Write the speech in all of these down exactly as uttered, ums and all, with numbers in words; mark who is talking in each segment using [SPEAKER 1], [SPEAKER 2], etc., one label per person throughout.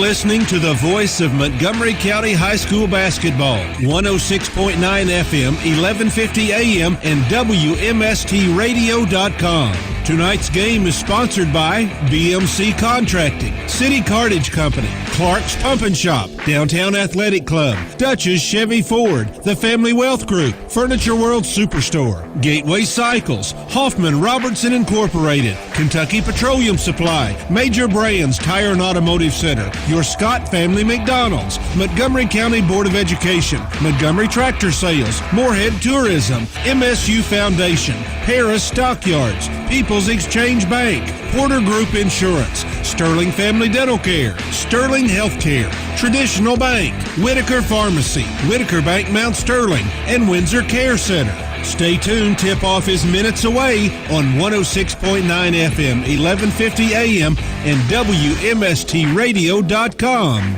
[SPEAKER 1] listening to the voice of Montgomery County High School basketball, one oh six point nine F M, eleven fifty A M, and W M S T radio dot com. Tonight's game is sponsored by B M C Contracting, City Cartage Company, Clark's Pump and Shop, Downtown Athletic Club, Dutch's Chevy Ford, The Family Wealth Group, Furniture World Superstore, Gateway Cycles, Hoffman Robertson Incorporated, Kentucky Petroleum Supply, Major Brands Tire and Automotive Center, Your Scott Family McDonald's, Montgomery County Board of Education, Montgomery Tractor Sales, Moorhead Tourism, M S U Foundation, Paris Stockyards, People's Exchange Bank, Porter Group Insurance, Sterling Family Dental Care, Sterling Healthcare, Traditional Bank, Whitaker Pharmacy, Whitaker Bank Mount Sterling, and Windsor Care Center. Stay tuned, tip-off is minutes away on one oh six point nine F M, eleven fifty A M, and W M S T radio dot com.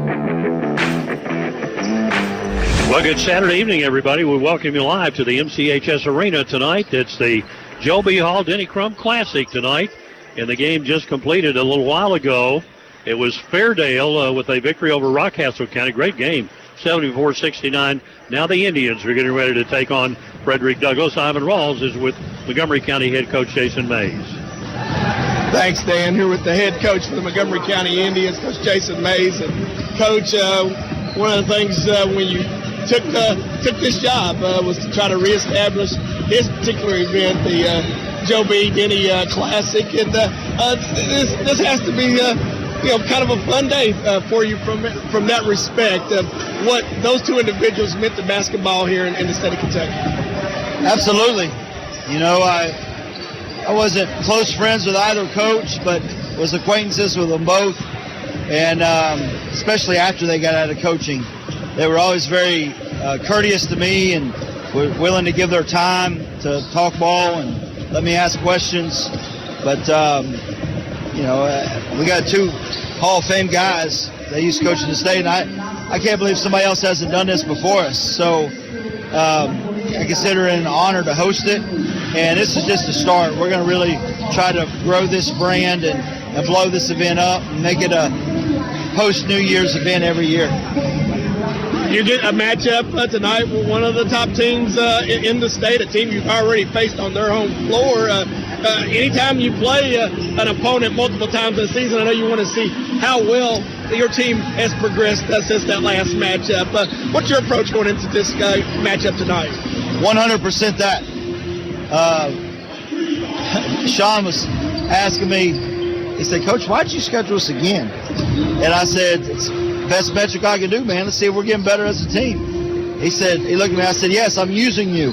[SPEAKER 2] Well, good Saturday evening, everybody. We welcome you live to the M C H S Arena tonight. It's the Joe B. Hall Denny Crum Classic tonight. And the game just completed a little while ago. It was Fairdale uh, with a victory over Rockcastle County. Great game, seventy-four sixty-nine. Now the Indians are getting ready to take on Frederick Douglass. Ivan Rawls is with Montgomery County head coach Jason Mays.
[SPEAKER 3] Thanks, Dan. Here with the head coach for the Montgomery County Indians, Coach Jason Mays. And Coach, uh, one of the things uh, when you took uh, took this job uh, was to try to reestablish his particular event, the uh, Joe B. Denny uh, Classic. And uh, uh, this, this has to be, uh, you know, kind of a fun day uh, for you from from that respect of what those two individuals meant to basketball here in, in the state of Kentucky.
[SPEAKER 4] Absolutely. You know, I I wasn't close friends with either coach, but was acquaintances with them both. And um, especially after they got out of coaching, they were always very uh, courteous to me and were willing to give their time to talk ball and let me ask questions. But, um, you know, uh, we got two Hall of Fame guys that used to coach in the state, and I, I can't believe somebody else hasn't done this before us. So um, I consider it an honor to host it, and this is just a start. We're going to really try to grow this brand and, and blow this event up and make it a post-New Year's event every year.
[SPEAKER 3] You get a matchup uh, tonight with one of the top teams uh, in, in the state, a team you've already faced on their home floor. Uh, uh, anytime you play uh, an opponent multiple times in the season, I know you want to see how well your team has progressed uh, since that last matchup. Uh, what's your approach going into this uh, matchup tonight?
[SPEAKER 4] one hundred percent that. Uh, Sean was asking me, he said, Coach, why'd you schedule us again? And I said, it's the best metric I can do, man. Let's see if we're getting better as a team. He said, he looked at me, I said, yes, I'm using you.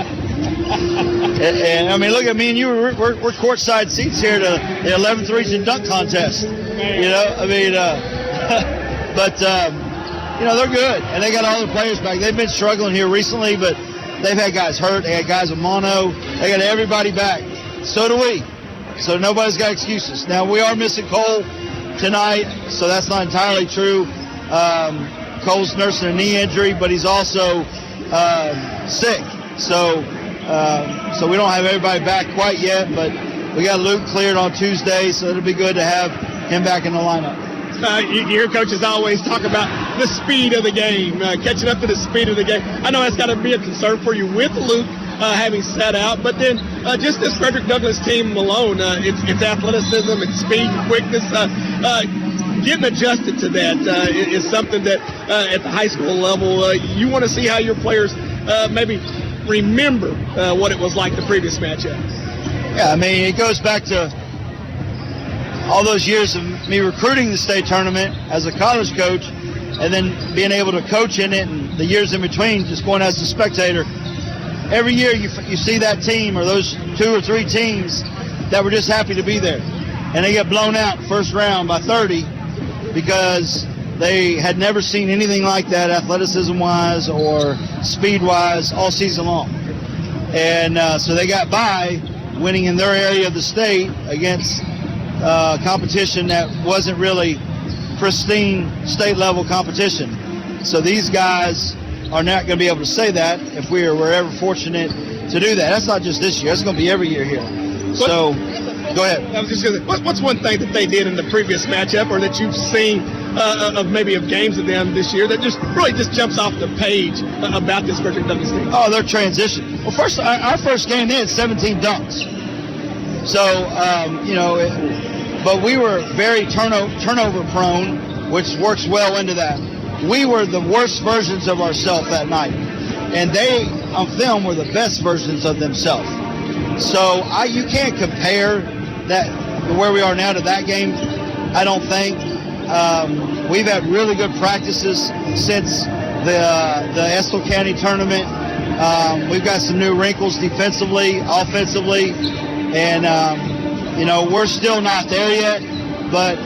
[SPEAKER 4] and, and, I mean, look at me and you, we're, we're, we're courtside seats here to the eleventh region dunk contest. You know, I mean, uh, but, um, you know, they're good. And they got all the players back. They've been struggling here recently, but they've had guys hurt. They had guys with mono. They got everybody back. So do we. So nobody's got excuses. Now, we are missing Cole tonight, so that's not entirely true. Um, Cole's nursing a knee injury, but he's also uh, sick. So uh, so we don't have everybody back quite yet, but we got Luke cleared on Tuesday, so it'll be good to have him back in the lineup.
[SPEAKER 3] Uh, you, you hear coaches always talk about the speed of the game, uh, catching up to the speed of the game. I know that's got to be a concern for you with Luke uh, having sat out, but then uh, just this Frederick Douglass team alone, uh, it's, it's athleticism, it's speed, quickness. Uh, uh, getting adjusted to that uh, is something that uh, at the high school level, uh, you want to see how your players uh, maybe remember uh, what it was like the previous matchup.
[SPEAKER 4] Yeah, I mean, it goes back to all those years of me recruiting the state tournament as a college coach and then being able to coach in it and the years in between just going as a spectator. Every year you, you see that team or those two or three teams that were just happy to be there. And they get blown out first round by thirty because they had never seen anything like that athleticism-wise or speed-wise all season long. And uh, so they got by winning in their area of the state against uh, competition that wasn't really pristine state-level competition. So these guys are not going to be able to say that if we are, were ever fortunate to do that. That's not just this year. That's going to be every year here. So, go ahead.
[SPEAKER 3] I was just going to say, what's one thing that they did in the previous matchup or that you've seen uh, of maybe of games of them this year that just really just jumps off the page uh, about this Frederick Douglass team?
[SPEAKER 4] Oh, their transition. Well, first, our, our first game, they had seventeen dunks. So, um, you know, it, but we were very turnover, turnover prone, which works well into that. We were the worst versions of ourselves that night. And they, on film, were the best versions of themselves. So I, you can't compare that where we are now to that game, I don't think. Um, we've had really good practices since the uh, the Estill County tournament. Um, we've got some new wrinkles defensively, offensively, and um, you know, we're still not there yet, but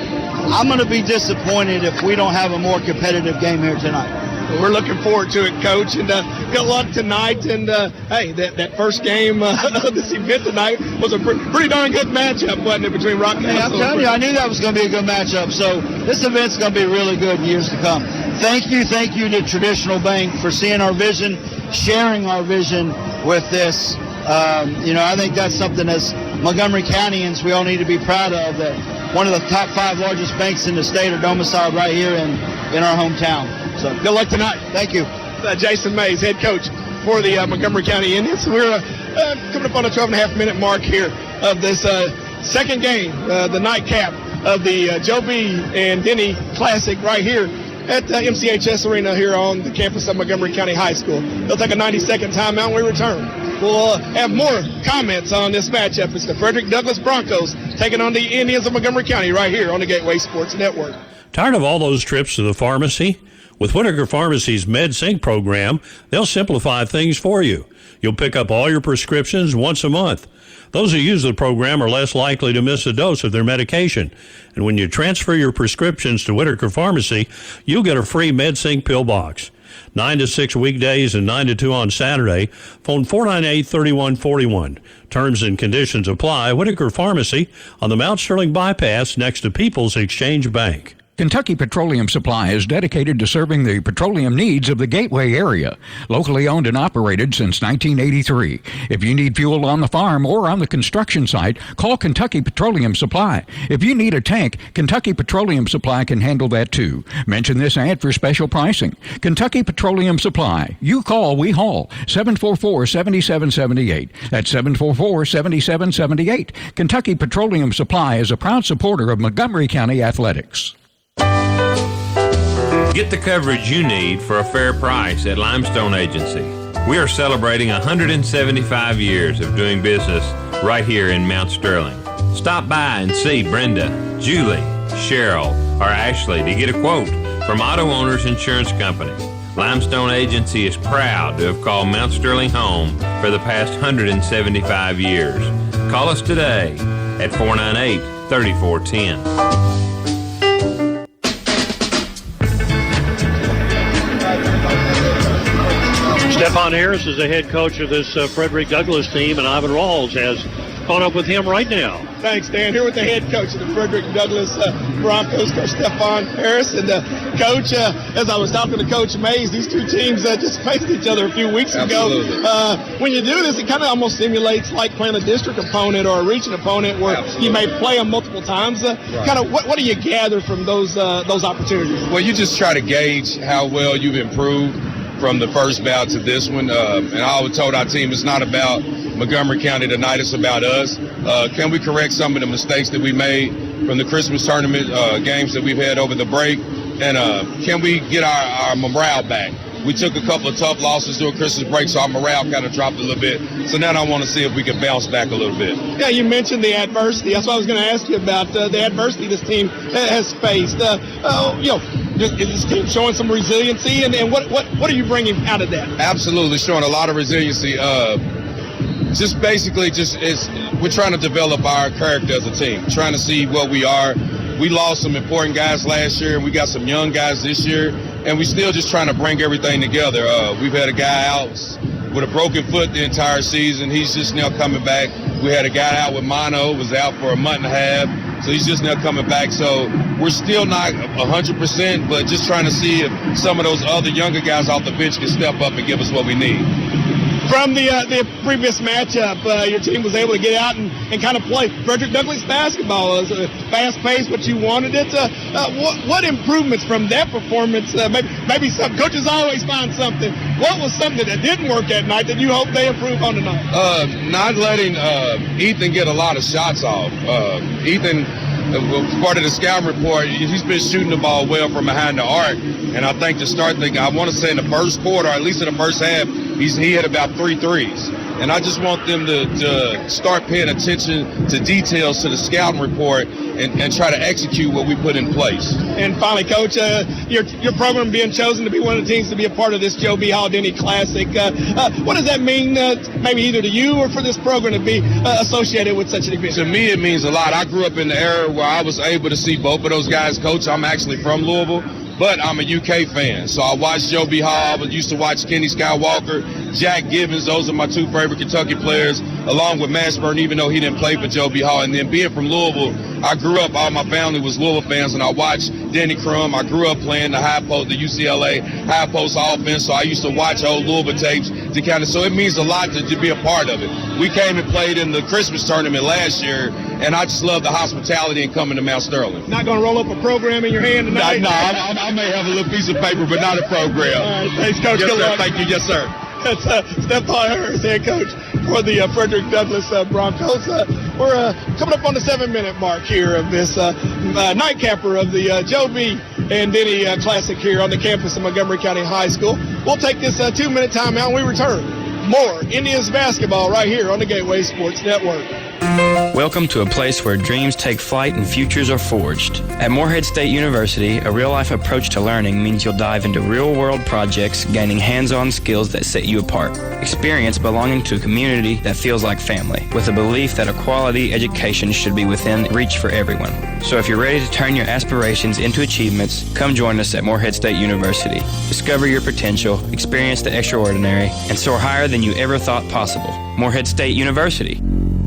[SPEAKER 4] I'm going to be disappointed if we don't have a more competitive game here tonight.
[SPEAKER 3] We're looking forward to it, Coach, and uh, good luck tonight. And, uh, hey, that, that first game uh, of this event tonight was a pre- pretty darn good matchup, wasn't it, between Rock and
[SPEAKER 4] Hey, I'm telling you, I knew that was going to be a good matchup. So this event's going to be really good in years to come. Thank you, thank you to Traditional Bank for seeing our vision, sharing our vision with this. Um, you know, I think that's something as Montgomery Countyans we all need to be proud of, that one of the top five largest banks in the state are domiciled right here in, in our hometown. So good luck tonight. Thank you.
[SPEAKER 3] Uh, Jason Mays, head coach for the uh, Montgomery County Indians. We're uh, uh, coming up on a twelve and a half minute mark here of this uh, second game, uh, the nightcap of the uh, Joe B. and Denny Classic right here at uh, M C H S Arena here on the campus of Montgomery County High School. They'll take a ninety second timeout when we return. We'll uh, have more comments on this matchup. It's the Frederick Douglass Broncos taking on the Indians of Montgomery County right here on the Gateway Sports Network.
[SPEAKER 2] Tired of all those trips to the pharmacy? With Whitaker Pharmacy's MedSync program, they'll simplify things for you. You'll pick up all your prescriptions once a month. Those who use the program are less likely to miss a dose of their medication. And when you transfer your prescriptions to Whitaker Pharmacy, you'll get a free MedSync pill box. nine to six weekdays and nine to two on Saturday. Phone four nine eight, three one four one. Terms and conditions apply. Whitaker Pharmacy on the Mount Sterling Bypass next to People's Exchange Bank.
[SPEAKER 5] Kentucky Petroleum Supply is dedicated to serving the petroleum needs of the Gateway area. Locally owned and operated since nineteen eighty-three. If you need fuel on the farm or on the construction site, call Kentucky Petroleum Supply. If you need a tank, Kentucky Petroleum Supply can handle that too. Mention this ad for special pricing. Kentucky Petroleum Supply. You call, we haul. seven four four, seven seven seven eight. That's seven four four, seven seven seven eight. Kentucky Petroleum Supply is a proud supporter of Montgomery County Athletics.
[SPEAKER 6] Get the coverage you need for a fair price at Limestone Agency. We are celebrating one hundred seventy-five years of doing business right here in Mount Sterling. Stop by and see Brenda, Julie, Cheryl, or Ashley to get a quote from Auto Owners Insurance Company. Limestone Agency is proud to have called Mount Sterling home for the past one hundred seventy-five years. Call us today at four nine eight, three four one zero.
[SPEAKER 2] Stephon Harris is the head coach of this uh, Frederick Douglass team, and Ivan Rawls has caught up with him right now.
[SPEAKER 3] Thanks, Dan. Here with the head coach of the Frederick Douglass uh, Broncos, Coach Stephon Harris. And, uh, Coach, uh, as I was talking to Coach Mays, these two teams uh, just faced each other a few weeks
[SPEAKER 7] Absolutely.
[SPEAKER 3] ago. Uh, when you do this, it kind of almost simulates like playing a district opponent or a region opponent where
[SPEAKER 7] Absolutely.
[SPEAKER 3] you may play them multiple times. Uh,
[SPEAKER 7] Right.
[SPEAKER 3] Kind of what, what do you gather from those uh, those opportunities?
[SPEAKER 7] Well, you just try to gauge how well you've improved from the first bout to this one. Uh, and I always told our team it's not about Montgomery County tonight, it's about us. Uh, can we correct some of the mistakes that we made from the Christmas tournament uh, games that we've had over the break? And uh, can we get our, our morale back? We took a couple of tough losses during Christmas break, so our morale kind of dropped a little bit. So now I want to see if we can bounce back a little bit.
[SPEAKER 3] Yeah, you mentioned the adversity. That's what I was going to ask you about, uh, the adversity this team has faced. Uh, uh, you know, is this team showing some resiliency, and, and what, what, what are you bringing out of that?
[SPEAKER 7] Absolutely, showing a lot of resiliency. Uh, just basically, just it's, we're trying to develop our character as a team, trying to see what we are. We lost some important guys last year, and we got some young guys this year, and we're still just trying to bring everything together. Uh, we've had a guy out with a broken foot the entire season. He's just now coming back. We had a guy out with mono, was out for a month and a half, so he's just now coming back. So we're still not one hundred percent, but just trying to see if some of those other younger guys off the bench can step up and give us what we need.
[SPEAKER 3] from the uh, the previous matchup, uh, your team was able to get out and, and kind of play Frederick Douglass basketball. It was a fast-paced, what you wanted. It. Uh, uh, what, what improvements from that performance? Uh, maybe maybe some coaches always find something. What was something that didn't work that night that you hope they improve on tonight?
[SPEAKER 7] Uh, not letting uh, Ethan get a lot of shots off. Uh, Ethan, uh, part of the scout report, he's been shooting the ball well from behind the arc. And I think to start thinking, I want to say in the first quarter, or at least in the first half, he's, he hit about three threes. And I just want them to, to start paying attention to details to the scouting report and, and try to execute what we put in place.
[SPEAKER 3] And finally, Coach, uh, your your program being chosen to be one of the teams to be a part of this Joe B. Hall-Denny Classic. Uh, uh, what does that mean, uh, maybe either to you or for this program to be uh, associated with such an event?
[SPEAKER 7] To me, it means a lot. I grew up in the era where I was able to see both of those guys coach. I'm actually from Louisville, but I'm a U K fan. So I watched Joe B. Hall. I used to watch Kenny Skywalker, Jack Gibbons. Those are my two favorite Kentucky players, along with Mashburn, even though he didn't play for Joe B. Hall. And then being from Louisville, I grew up, all my family was Louisville fans, and I watched Denny Crum. I grew up playing the high post, the U C L A high post offense, so I used to watch old Louisville tapes to kind of, so it means a lot to, to be a part of it. We came and played in the Christmas tournament last year, and I just love the hospitality and coming to Mount Sterling.
[SPEAKER 3] Not going to roll up a program in your hand tonight?
[SPEAKER 7] No, no I, I may have a little piece of paper, but not a program.
[SPEAKER 3] All right, thanks, Coach.
[SPEAKER 7] Yes,
[SPEAKER 3] Good
[SPEAKER 7] sir.
[SPEAKER 3] luck.
[SPEAKER 7] Thank you. Yes, sir.
[SPEAKER 3] That's uh, Stephon Hurst, head coach for the uh, Frederick Douglass uh, Broncos. Uh, we're uh, coming up on the seven-minute mark here of this uh, uh, nightcapper of the uh, Joe B. and Denny uh, Classic here on the campus of Montgomery County High School. We'll take this uh, two-minute timeout when we return. More Indians basketball right here on the Gateway Sports Network.
[SPEAKER 8] Welcome to a place where dreams take flight and futures are forged. At Morehead State University, a real-life approach to learning means you'll dive into real-world projects, gaining hands-on skills that set you apart. Experience belonging to a community that feels like family, with a belief that a quality education should be within reach for everyone. So if you're ready to turn your aspirations into achievements, come join us at Morehead State University. Discover your potential, experience the extraordinary, and soar higher than you ever thought possible. Morehead State University.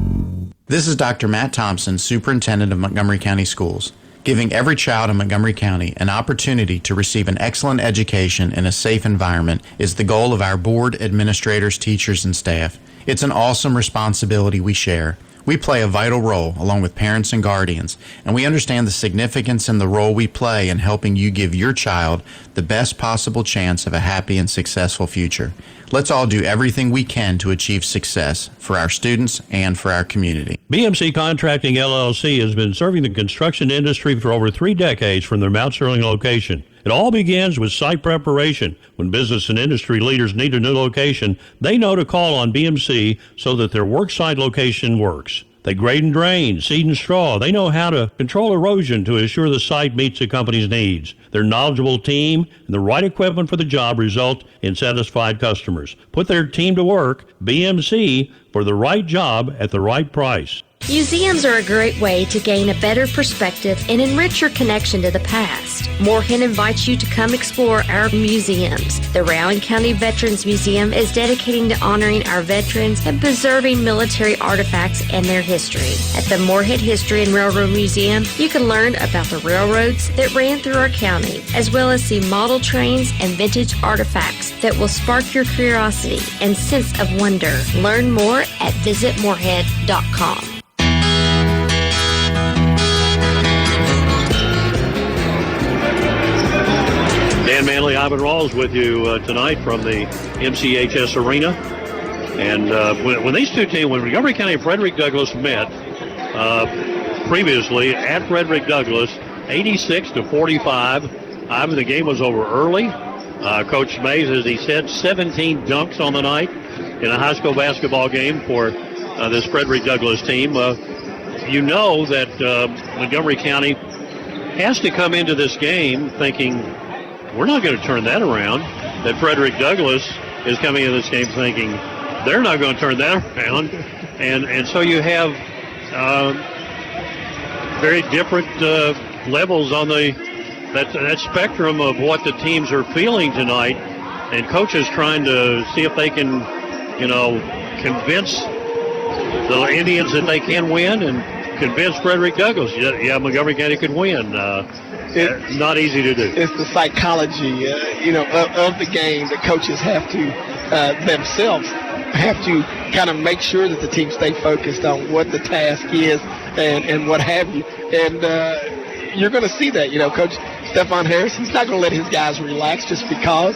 [SPEAKER 9] This is Doctor Matt Thompson, Superintendent of Montgomery County Schools. Giving every child in Montgomery County an opportunity to receive an excellent education in a safe environment is the goal of our board, administrators, teachers, and staff. It's an awesome responsibility we share. We play a vital role along with parents and guardians, and we understand the significance and the role we play in helping you give your child the best possible chance of a happy and successful future. Let's all do everything we can to achieve success for our students and for our community.
[SPEAKER 10] B M C Contracting L L C has been serving the construction industry for over three decades from their Mount Sterling location. It all begins with site preparation. When business and industry leaders need a new location, they know to call on B M C so that their worksite location works. They grade and drain, seed and straw. They know how to control erosion to ensure the site meets the company's needs. Their knowledgeable team and the right equipment for the job result in satisfied customers. Put their team to work, B M C, for the right job at the right price.
[SPEAKER 11] Museums are a great way to gain a better perspective and enrich your connection to the past. Morehead invites you to come explore our museums. The Rowan County Veterans Museum is dedicating to honoring our veterans and preserving military artifacts and their history. At the Morehead History and Railroad Museum, you can learn about the railroads that ran through our county, as well as see model trains and vintage artifacts that will spark your curiosity and sense of wonder. Learn more at visit morehead dot com.
[SPEAKER 2] Dan Manley, Ivan Rawls with you uh, tonight from the M C H S Arena. And uh, when, when these two teams, when Montgomery County and Frederick Douglass met uh, previously at Frederick Douglass, eighty-six to forty-five. Ivan, the game was over early. Uh, Coach Mays, as he said, seventeen dunks on the night in a high school basketball game for uh, this Frederick Douglass team. Uh, you know that uh, Montgomery County has to come into this game thinking, we're not going to turn that around. That Frederick Douglass is coming into this game thinking they're not going to turn that around. And and so you have uh, very different uh, levels on the that, that spectrum of what the teams are feeling tonight. And coaches trying to see if they can, you know, convince the Indians that they can win and convince Frederick Douglass, yeah, yeah Montgomery County could win. Uh, It's not easy to do.
[SPEAKER 3] It's the psychology, uh, you know, of, of the game that coaches have to uh, themselves have to kind of make sure that the team stay focused on what the task is and, and what have you. And uh, you're going to see that, you know, Coach Stephon Harris, he's not going to let his guys relax just because.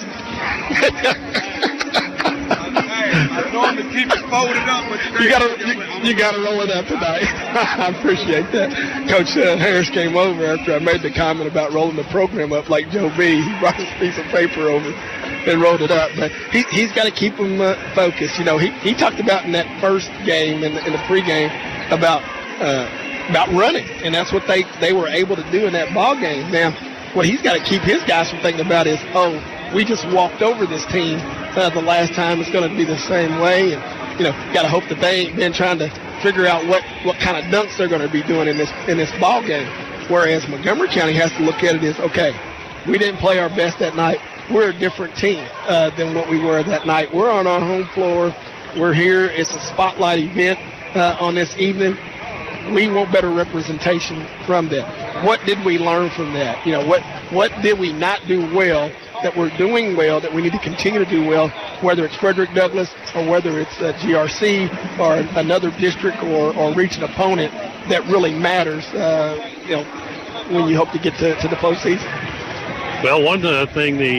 [SPEAKER 7] I normally keep it folded up, but
[SPEAKER 3] you gotta you, you gotta roll it up tonight. I appreciate that. Coach uh, Harris came over after I made the comment about rolling the program up like Joe B. He brought his piece of paper over and rolled it up. But he, he's got to keep them uh, focused. You know, he, he talked about in that first game, in the, in the pregame, about uh, about running, and that's what they, they were able to do in that ball game. Now, what he's got to keep his guys from thinking about is, oh, we just walked over this team uh, the last time. It's going to be the same way. And, you know, got to hope that they ain't been trying to figure out what, what kind of dunks they're going to be doing in this in this ball game. Whereas Montgomery County has to look at it as, okay, we didn't play our best that night. We're a different team uh, than what we were that night. We're on our home floor. We're here. It's a spotlight event uh, on this evening. We want better representation from that. What did we learn from that? You know, what what did we not do well that we're doing well, that we need to continue to do well, whether it's Frederick Douglass or whether it's uh, G R C or another district or, or region opponent that really matters, uh, you know, when you hope to get to, to the postseason.
[SPEAKER 2] Well, one uh, thing the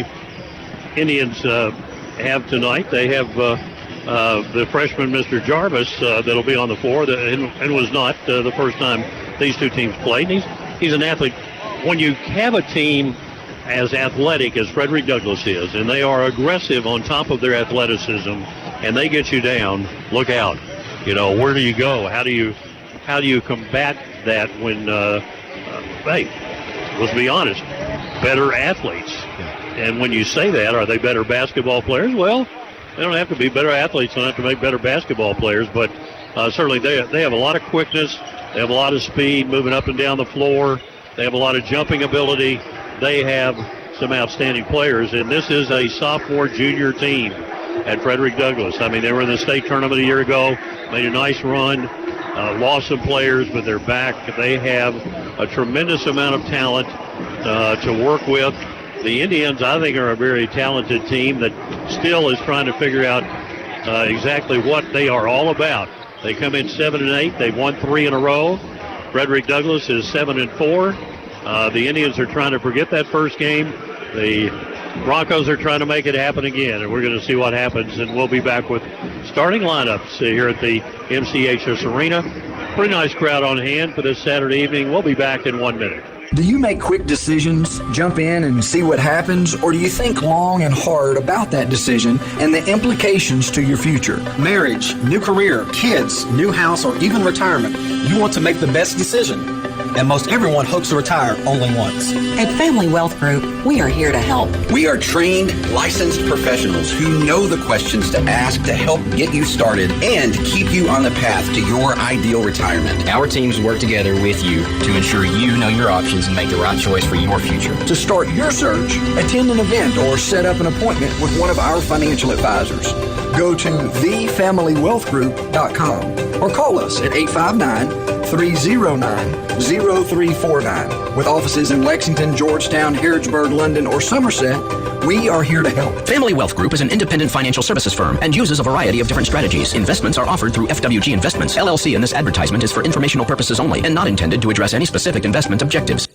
[SPEAKER 2] Indians uh, have tonight, they have uh, uh, the freshman Mister Jarvis uh, that'll be on the floor, that, and, and was not uh, the first time these two teams played. And he's, he's an athlete. When you have a team as athletic as Frederick Douglass is, and they are aggressive on top of their athleticism, and they get you down, look out. You know, where do you go? How do you how do you combat that when, uh, uh, hey, let's be honest, better athletes. And when you say that, are they better basketball players? Well, they don't have to be better athletes. They don't have to make better basketball players, but uh, certainly they, they have a lot of quickness. They have a lot of speed moving up and down the floor. They have a lot of jumping ability. They have some outstanding players, and this is a sophomore junior team at Frederick Douglass. I mean, they were in the state tournament a year ago, made a nice run, uh, lost some players, but they're back. They have a tremendous amount of talent uh, to work with. The Indians, I think, are a very talented team that still is trying to figure out uh, exactly what they are all about. They come in seven and eight. They've won three in a row. Frederick Douglass is seven and four. Uh, the Indians are trying to forget that first game. The Broncos are trying to make it happen again, and we're going to see what happens. And we'll be back with starting lineups here at the M C H S Arena. Pretty nice crowd on hand for this Saturday evening. We'll be back in one minute.
[SPEAKER 12] Do you make quick decisions, jump in and see what happens, or do you think long and hard about that decision and the implications to your future?
[SPEAKER 13] Marriage, new career, kids, new house, or even retirement. You want to make the best decision. And most everyone hopes to retire only once.
[SPEAKER 14] At Family Wealth Group, we are here to help.
[SPEAKER 15] We are trained, licensed professionals who know the questions to ask to help get you started and keep you on the path to your ideal retirement.
[SPEAKER 16] Our teams work together with you to ensure you know your options and make the right choice for your future.
[SPEAKER 12] To start your search, attend an event or set up an appointment with one of our financial advisors. Go to the family wealth group dot com or call us at eight five nine, three oh nine, oh three four nine. With offices in Lexington, Georgetown, Harrodsburg, London, or Somerset, we are here to help.
[SPEAKER 17] Family Wealth Group is an independent financial services firm and uses a variety of different strategies. Investments are offered through F W G Investments, L L C, and this advertisement is for informational purposes only and not intended to address any specific investment objectives.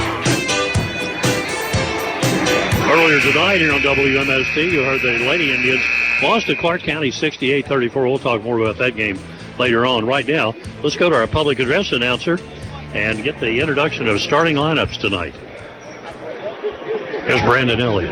[SPEAKER 2] Earlier tonight here on W M S T, you heard the Lady Indians lost to Clark County sixty-eight thirty-four. We'll talk more about that game later on. Right now, let's go to our public address announcer and get the introduction of starting lineups tonight. Here's Brandon Elliott.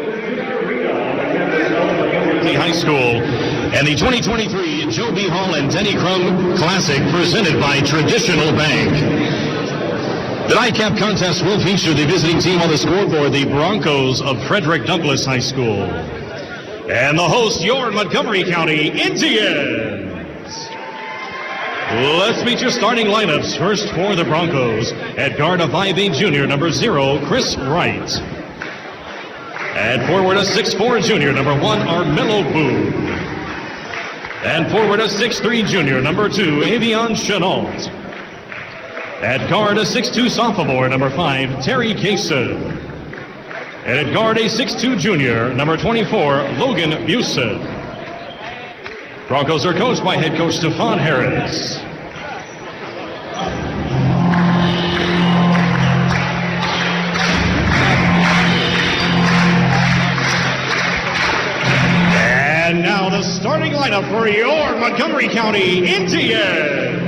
[SPEAKER 18] High School and the twenty twenty-three Joe B. Hall and Denny Crum Classic presented by Traditional Bank. The nightcap contest will feature the visiting team on the scoreboard, the Broncos of Frederick Douglass High School. And the host, your Montgomery County Indians. Let's meet your starting lineups. First for the Broncos, at guard a five eight junior, number zero, Chris Wright. And forward a six four junior, number one, Armello Boone. And forward a six three junior, number two, Avion Chenault. At guard a six two sophomore, number five, Terry Kaysen. And at guard a six two junior, number twenty-four, Logan Busen. Broncos are coached by head coach Stephon Harris. And now the starting lineup for your Montgomery County Indians.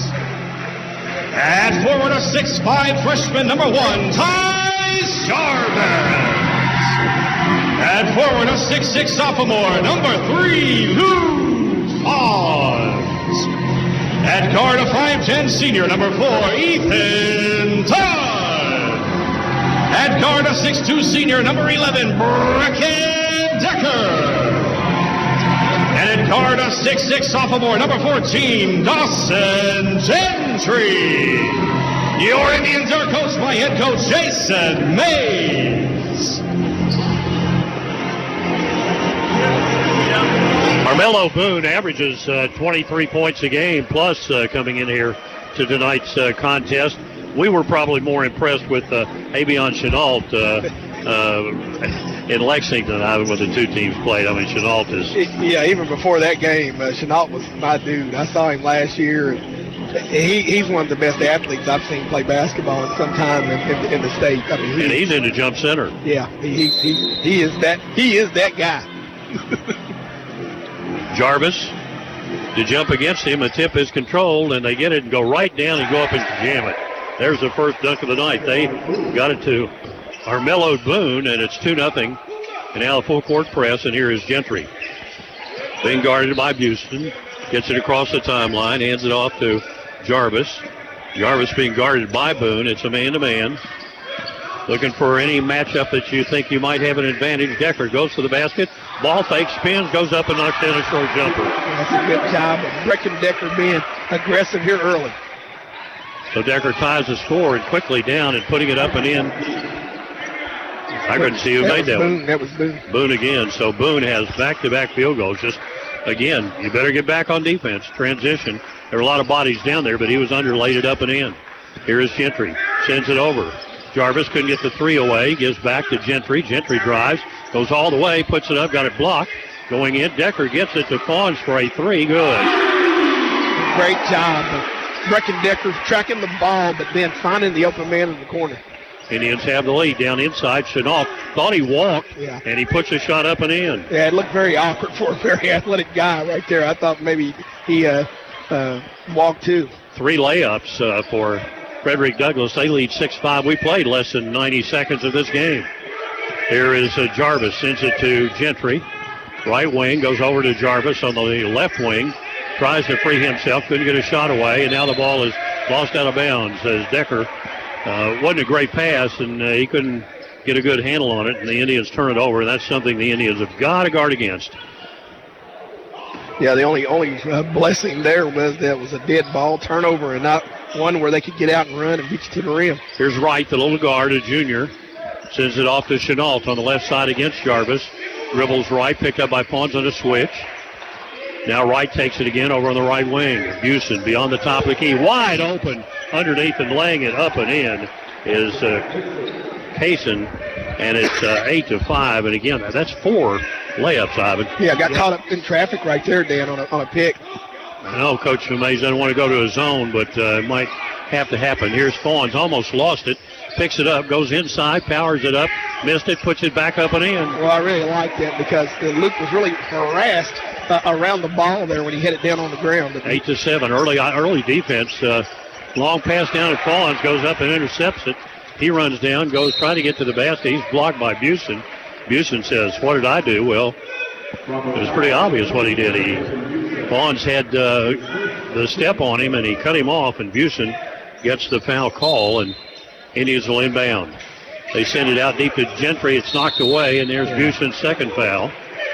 [SPEAKER 18] At forward, a six five freshman, number one, Ty Jarvis. At forward, a six six sophomore, number three, Lou Fawns. At guard, a five ten senior, number four, Ethan Todd. At guard, a six two senior, number eleven, Brecken Decker. And at guard, a six six sophomore, number fourteen, Dawson Gentry. Your Indians are coached by head coach Jason Mays.
[SPEAKER 2] Carmelo Boone averages uh, twenty-three points a game plus uh, coming in here to tonight's uh, contest. We were probably more impressed with uh, Avion Chenault uh, uh, in Lexington uh, when the two teams played. I mean, Chenault is...
[SPEAKER 3] Yeah, even before that game, uh, Chenault was my dude. I saw him last year. He, he's one of the best athletes I've seen play basketball in some time in, in, in the state. I mean, he,
[SPEAKER 2] and he's into jump center.
[SPEAKER 3] Yeah, he, he, he, is that, he is that guy.
[SPEAKER 2] Jarvis to jump against him. A tip is controlled, and they get it and go right down and go up and jam it. There's the first dunk of the night. They got it to Carmelo Boone, and it's two nothing. And now a full court press, and here is Gentry. Being guarded by Buston. Gets it across the timeline, hands it off to Jarvis. Jarvis being guarded by Boone. It's a man-to-man. Looking for any matchup that you think you might have an advantage. Decker goes to the basket. Ball fake, spins, goes up and knocks down a short jumper.
[SPEAKER 3] That's a good job of Brecken Decker being aggressive here early.
[SPEAKER 2] So Decker ties the score and quickly down and putting it up and in. I couldn't see who
[SPEAKER 3] that
[SPEAKER 2] made that
[SPEAKER 3] Boone.
[SPEAKER 2] one.
[SPEAKER 3] That was Boone.
[SPEAKER 2] Boone again. So Boone has back-to-back field goals. Just, again, you better get back on defense. Transition. There were a lot of bodies down there, but he was underlaid it up and in. Here is Gentry. Sends it over. Jarvis couldn't get the three away. Gives back to Gentry. Gentry drives. Goes all the way. Puts it up. Got it blocked. Going in. Decker gets it to Fawns for a three. Good.
[SPEAKER 3] Great job of Brecken Decker tracking the ball, but then finding the open man in the corner.
[SPEAKER 2] Indians have the lead down inside. Chenault thought he walked,
[SPEAKER 3] yeah.
[SPEAKER 2] and he puts a shot up and in.
[SPEAKER 3] Yeah, it looked very awkward for a very athletic guy right there. I thought maybe he uh, uh, walked too.
[SPEAKER 2] Three layups uh, for Frederick Douglass. They lead six five. We played less than ninety seconds of this game. Here is uh, Jarvis. Sends it to Gentry. Right wing goes over to Jarvis on the left wing. Tries to free himself. Couldn't get a shot away. And now the ball is lost out of bounds as Decker uh, wasn't a great pass, and uh, he couldn't get a good handle on it. And the Indians turn it over. And that's something the Indians have got to guard against.
[SPEAKER 3] Yeah, the only only uh, blessing there was that it was a dead ball turnover and not one where they could get out and run and beat you to the rim.
[SPEAKER 2] Here's Wright, the little guard, a junior. Sends it off to Chenault on the left side against Jarvis. Dribbles right, picked up by Fawns on a switch. Now Wright takes it again over on the right wing. Buston beyond the top of the key. Wide open underneath and laying it up and in is uh, Kaysen. And it's uh, eight to five. And again, that's four layups, Ivan.
[SPEAKER 3] Yeah, got caught up in traffic right there, Dan, on a, on a pick.
[SPEAKER 2] I know Coach Mays doesn't want to go to a zone, but uh, it might have to happen. Here's Fawns, almost lost it. Picks it up, goes inside, powers it up, missed it, puts it back up and in.
[SPEAKER 3] Well, I really like that because uh, Luke was really harassed uh, around the ball there when he hit it down on the ground.
[SPEAKER 2] Eight to seven, early early defense. Uh, long pass down to Fawns, goes up and intercepts it. He runs down, goes trying to get to the basket. He's blocked by Buston. Buston says, "What did I do?" Well, it was pretty obvious what he did. He Fawns had uh, the step on him, and he cut him off, and Buston gets the foul call, and Indians will inbound. They send it out deep to Gentry. It's knocked away, and there's Buston's second foul.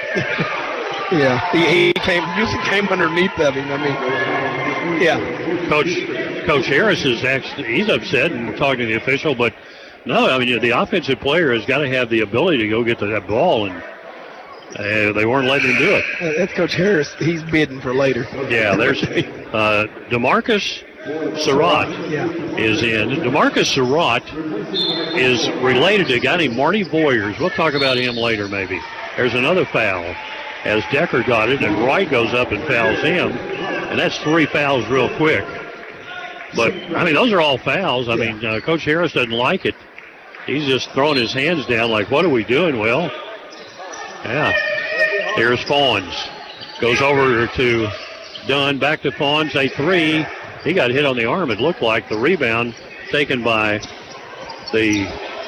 [SPEAKER 3] Yeah, he, he came. Buston came underneath of him. I mean, yeah.
[SPEAKER 2] Coach Coach Harris is actually he's upset and talking to the official, but no, I mean the offensive player has got to have the ability to go get to that ball, and uh, they weren't letting him do it.
[SPEAKER 3] Uh, that's Coach Harris. He's bidding for later.
[SPEAKER 2] Yeah, there's uh, DeMarcus Surratt
[SPEAKER 3] yeah.
[SPEAKER 2] is in. DeMarcus Surratt is related to a guy named Marty Voyers. We'll talk about him later maybe. There's another foul. as Decker got it, and Wright goes up and fouls him. And that's three fouls real quick. But, I mean, those are all fouls. I mean, uh, Coach Harris doesn't like it. He's just throwing his hands down like, what are we doing? Well, yeah. Here's Fawns. Goes over to Dunn. Back to Fawns. A three. He got hit on the arm, it looked like. The rebound taken by the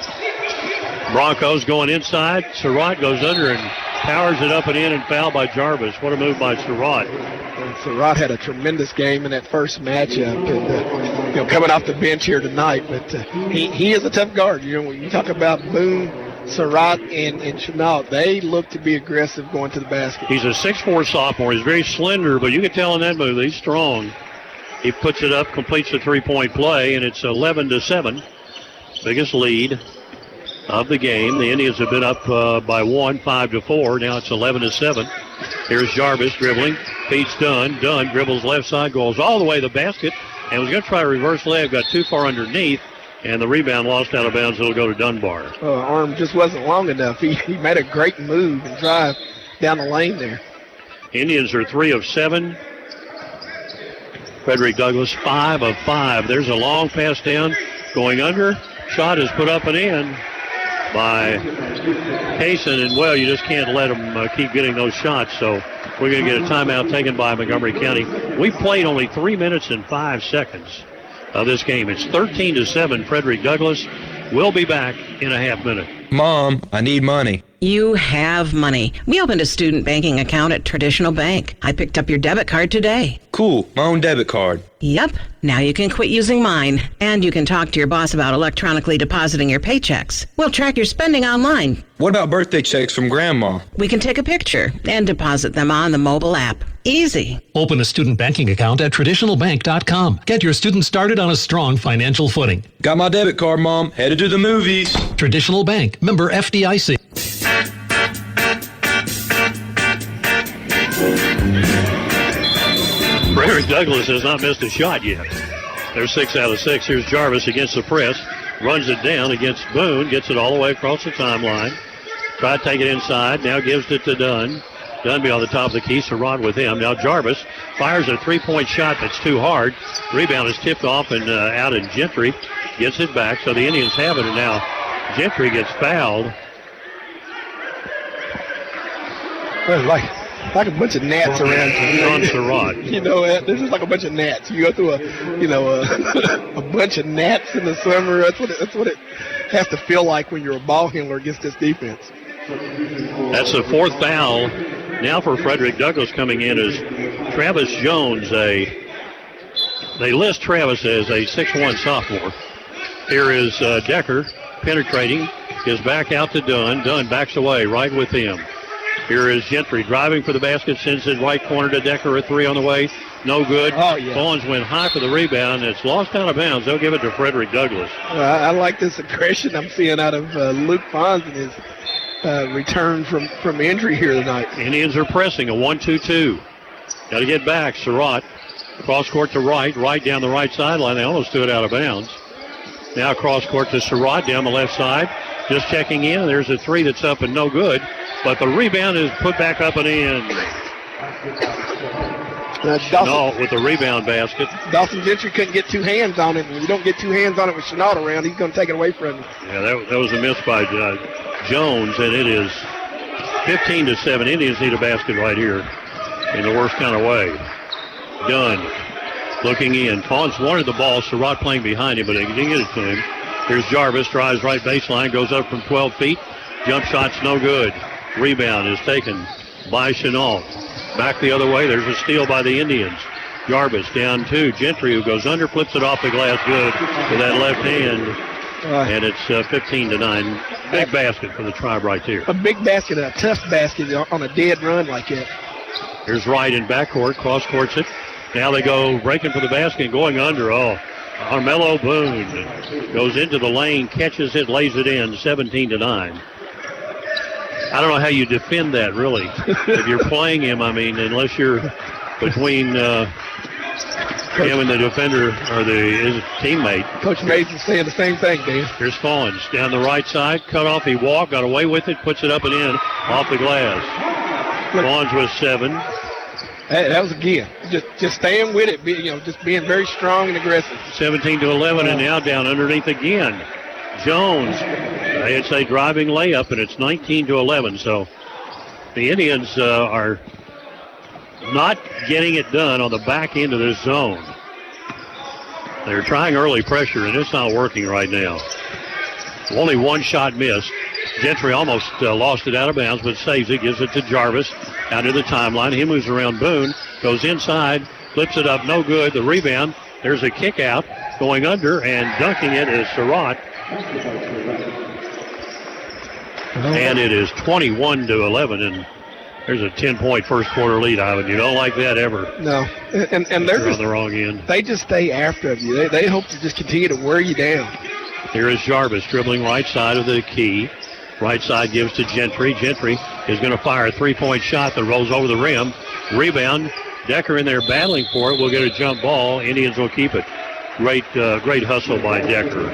[SPEAKER 2] Broncos going inside. Surratt goes under and powers it up and in and fouled by Jarvis. What a move by Surratt.
[SPEAKER 3] And Surratt had a tremendous game in that first matchup, and uh, you know, coming off the bench here tonight. But uh, he he is a tough guard. You know, when you talk about Boone, Surratt, and and Chenault, they look to be aggressive going to the basket.
[SPEAKER 2] He's a six four sophomore. He's very slender, but you can tell in that move he's strong. He puts it up, completes the three-point play, and it's eleven to seven. Biggest lead of the game. The Indians have been up uh, by one, five to four. Now it's eleven to seven. Here's Jarvis dribbling, feeds Dunn. Dunn dribbles left side, goes all the way to the basket, and was going to try a reverse layup, got too far underneath, and the rebound lost out of bounds. It'll go to Dunbar.
[SPEAKER 3] Uh, arm just wasn't long enough. He, he made a great move and drive down the lane there.
[SPEAKER 2] Indians are three of seven. Frederick Douglass five of five. There's a long pass down, going under. Shot is put up and in by Payson, and well, you just can't let them uh, keep getting those shots, so we're going to get a timeout taken by Montgomery County. We played only three minutes and five seconds of this game. It's thirteen to seven, Frederick Douglass. We'll be back in a half minute.
[SPEAKER 8] Mom, I need money.
[SPEAKER 14] You have money. We opened a student banking account at Traditional Bank. I picked up your debit card today.
[SPEAKER 8] Cool, my own debit card.
[SPEAKER 14] Yep. Now you can quit using mine. And you can talk to your boss about electronically depositing your paychecks. We'll track your spending online.
[SPEAKER 8] What about birthday checks from Grandma?
[SPEAKER 14] We can take a picture and deposit them on the mobile app. Easy.
[SPEAKER 19] Open a student banking account at traditional bank dot com. Get your student started on a strong financial footing.
[SPEAKER 8] Got my debit card, Mom. Headed to the movies.
[SPEAKER 19] Traditional Bank. Member F D I C.
[SPEAKER 2] Frederick Douglass has not missed a shot yet. They're six out of six. Here's Jarvis against the press. Runs it down against Boone. Gets it all the way across the timeline. Try to take it inside. Now gives it to Dunn. Dunn be on the top of the key. Surratt with him. Now Jarvis fires a three-point shot that's too hard. Rebound is tipped off and uh, out, and Gentry gets it back. So the Indians have it, and now Gentry gets fouled.
[SPEAKER 3] Well, like, like a bunch of gnats around you.
[SPEAKER 2] On Surratt.
[SPEAKER 3] You know, uh, this is like a bunch of gnats. You go through a, you know, a, a bunch of gnats in the summer. That's what it, that's what it has to feel like when you're a ball handler against this defense.
[SPEAKER 2] That's the fourth foul. Now for Frederick Douglass coming in is Travis Jones. A they list Travis as a six one sophomore. Here is uh, Decker penetrating. His back out to Dunn. Dunn backs away right with him. Here is Gentry driving for the basket, sends it right corner to Decker. A three on the way. No good.
[SPEAKER 3] Oh, yeah.
[SPEAKER 2] Fawns went high for the rebound. It's lost out of bounds. They'll give it to Frederick Douglass.
[SPEAKER 3] Well, I, I like this aggression I'm seeing out of uh, Luke Fawns in his uh, return from, from injury here tonight.
[SPEAKER 2] Indians are pressing a one two two. Got to get back. Surratt cross court to Wright. Right down the right sideline. They almost threw it out of bounds. Now cross court to Surratt down the left side. Just checking in. There's a three that's up and no good. But the rebound is put back up and in.
[SPEAKER 3] Uh, Dawson,
[SPEAKER 2] no, with the rebound basket.
[SPEAKER 3] Dawson Gentry couldn't get two hands on it. When you don't get two hands on it with Chenault around, he's going to take it away from you.
[SPEAKER 2] Yeah, that, that was a miss by uh, Jones, and it is fifteen to seven. Indians need a basket right here in the worst kind of way. Dunn looking in. Fawns wanted the ball. Surratt playing behind him, but they didn't get it to him. Here's Jarvis, drives right baseline, goes up from twelve feet. Jump shot's no good. Rebound is taken by Chenault. Back the other way. There's a steal by the Indians. Jarvis down two. Gentry, who goes under, flips it off the glass good with that left hand. Uh, and it's uh, fifteen to nine. Big basket for the Tribe right there.
[SPEAKER 3] A big basket, a tough basket on a dead run like that.
[SPEAKER 2] Here's Wright in backcourt. Cross courts it. Now they go breaking for the basket and going under. Oh, Armello Boone goes into the lane, catches it, lays it in. seventeen to nine. I don't know how you defend that, really. If you're playing him, I mean, unless you're between uh, him and the defender or the his teammate.
[SPEAKER 3] Coach Mays is saying the same thing, Dan.
[SPEAKER 2] Here's Fawns down the right side, cut off. He walked, got away with it, puts it up and in off the glass. Vaughns with seven.
[SPEAKER 3] Hey, that was again just just staying with it, be, you know, just being very strong and aggressive.
[SPEAKER 2] seventeen to eleven, and now down underneath again. Jones, it's a driving layup, and it's nineteen to eleven. So the Indians uh, are not getting it done on the back end of this zone. They're trying early pressure, and it's not working right now. Only one shot missed. Gentry almost uh, lost it out of bounds, but saves it, gives it to Jarvis out to the timeline. He moves around Boone, goes inside, flips it up, no good. The rebound, there's a kick out, going under, and dunking it is Surratt. And it is twenty-one to eleven, and there's a ten-point first quarter lead, Ivan. You don't like that ever.
[SPEAKER 3] No, and and they're
[SPEAKER 2] You're
[SPEAKER 3] just,
[SPEAKER 2] on the wrong end.
[SPEAKER 3] They just stay after of you. They they hope to just continue to wear you down.
[SPEAKER 2] Here is Jarvis dribbling right side of the key. Right side gives to Gentry. Gentry is going to fire a three-point shot that rolls over the rim. Rebound. Decker in there battling for it. Will get a jump ball. Indians will keep it. Great, uh, great hustle by Decker.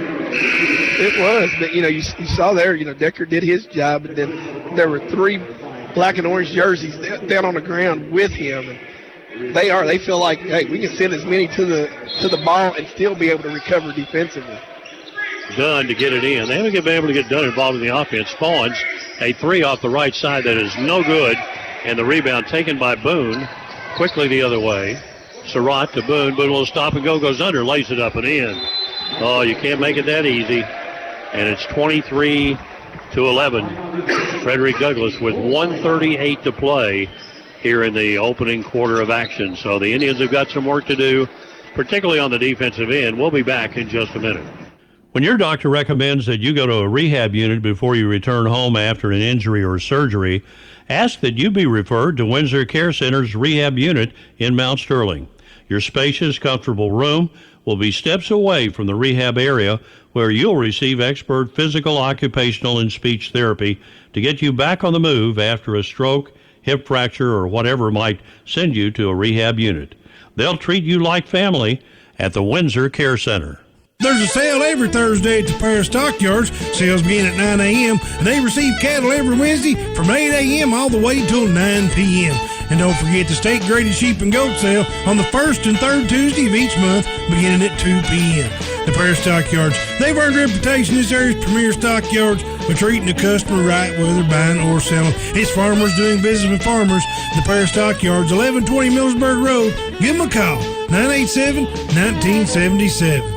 [SPEAKER 3] It was, but you know, you, you saw there. You know, Decker did his job, and then there were three black and orange jerseys down on the ground with him. And they are. They feel like, hey, we can send as many to the to the ball and still be able to recover defensively.
[SPEAKER 2] Dunn to get it in. They haven't been able to get Dunn involved in the offense. Fawns, a three off the right side that is no good, and the rebound taken by Boone. Quickly the other way. Surratt to Boone. Boone will stop and go, goes under, lays it up and in. Oh, you can't make it that easy. And it's twenty-three to eleven. Frederick Douglass with one thirty-eight to play here in the opening quarter of action. So the Indians have got some work to do, particularly on the defensive end. We'll be back in just a minute.
[SPEAKER 10] When your doctor recommends that you go to a rehab unit before you return home after an injury or surgery, ask that you be referred to Windsor Care Center's rehab unit in Mount Sterling. Your spacious, comfortable room will be steps away from the rehab area where you'll receive expert physical, occupational, and speech therapy to get you back on the move after a stroke, hip fracture, or whatever might send you to a rehab unit. They'll treat you like family at the Windsor Care Center.
[SPEAKER 1] There's a sale every Thursday at the Paris Stockyards. Sales begin at nine a.m. and they receive cattle every Wednesday from eight a.m. all the way until nine p.m. And don't forget the state-graded sheep and goat sale on the first and third Tuesday of each month beginning at two p.m. The Paris Stockyards, they've earned a reputation as this area's premier stockyards for treating the customer right, whether buying or selling. It's farmers doing business with farmers. The Paris Stockyards, eleven twenty Millsburg Road. Give them a call, nine eight seven, one nine seven seven.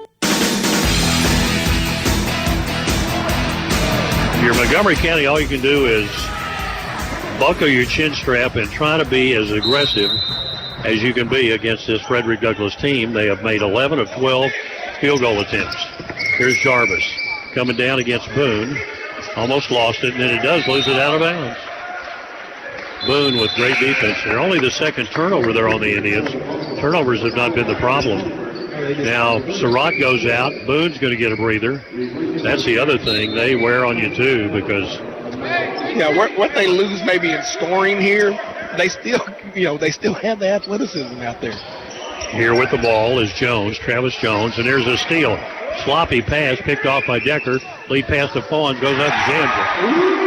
[SPEAKER 2] If you're Montgomery County, all you can do is buckle your chin strap and try to be as aggressive as you can be against this Frederick Douglass team. They have made eleven of twelve field goal attempts. Here's Jarvis coming down against Boone. Almost lost it, and then he does lose it out of bounds. Boone with great defense. They're only the second turnover there on the Indians. Turnovers have not been the problem. Now, Surratt goes out. Boone's going to get a breather. That's the other thing. They wear on you, too, because...
[SPEAKER 3] Yeah, what, what they lose maybe in scoring here, they still, you know, they still have the athleticism out there.
[SPEAKER 2] Here with the ball is Jones, Travis Jones, and there's a steal. Sloppy pass picked off by Decker. Lead pass to Fawn, goes up to Zanza.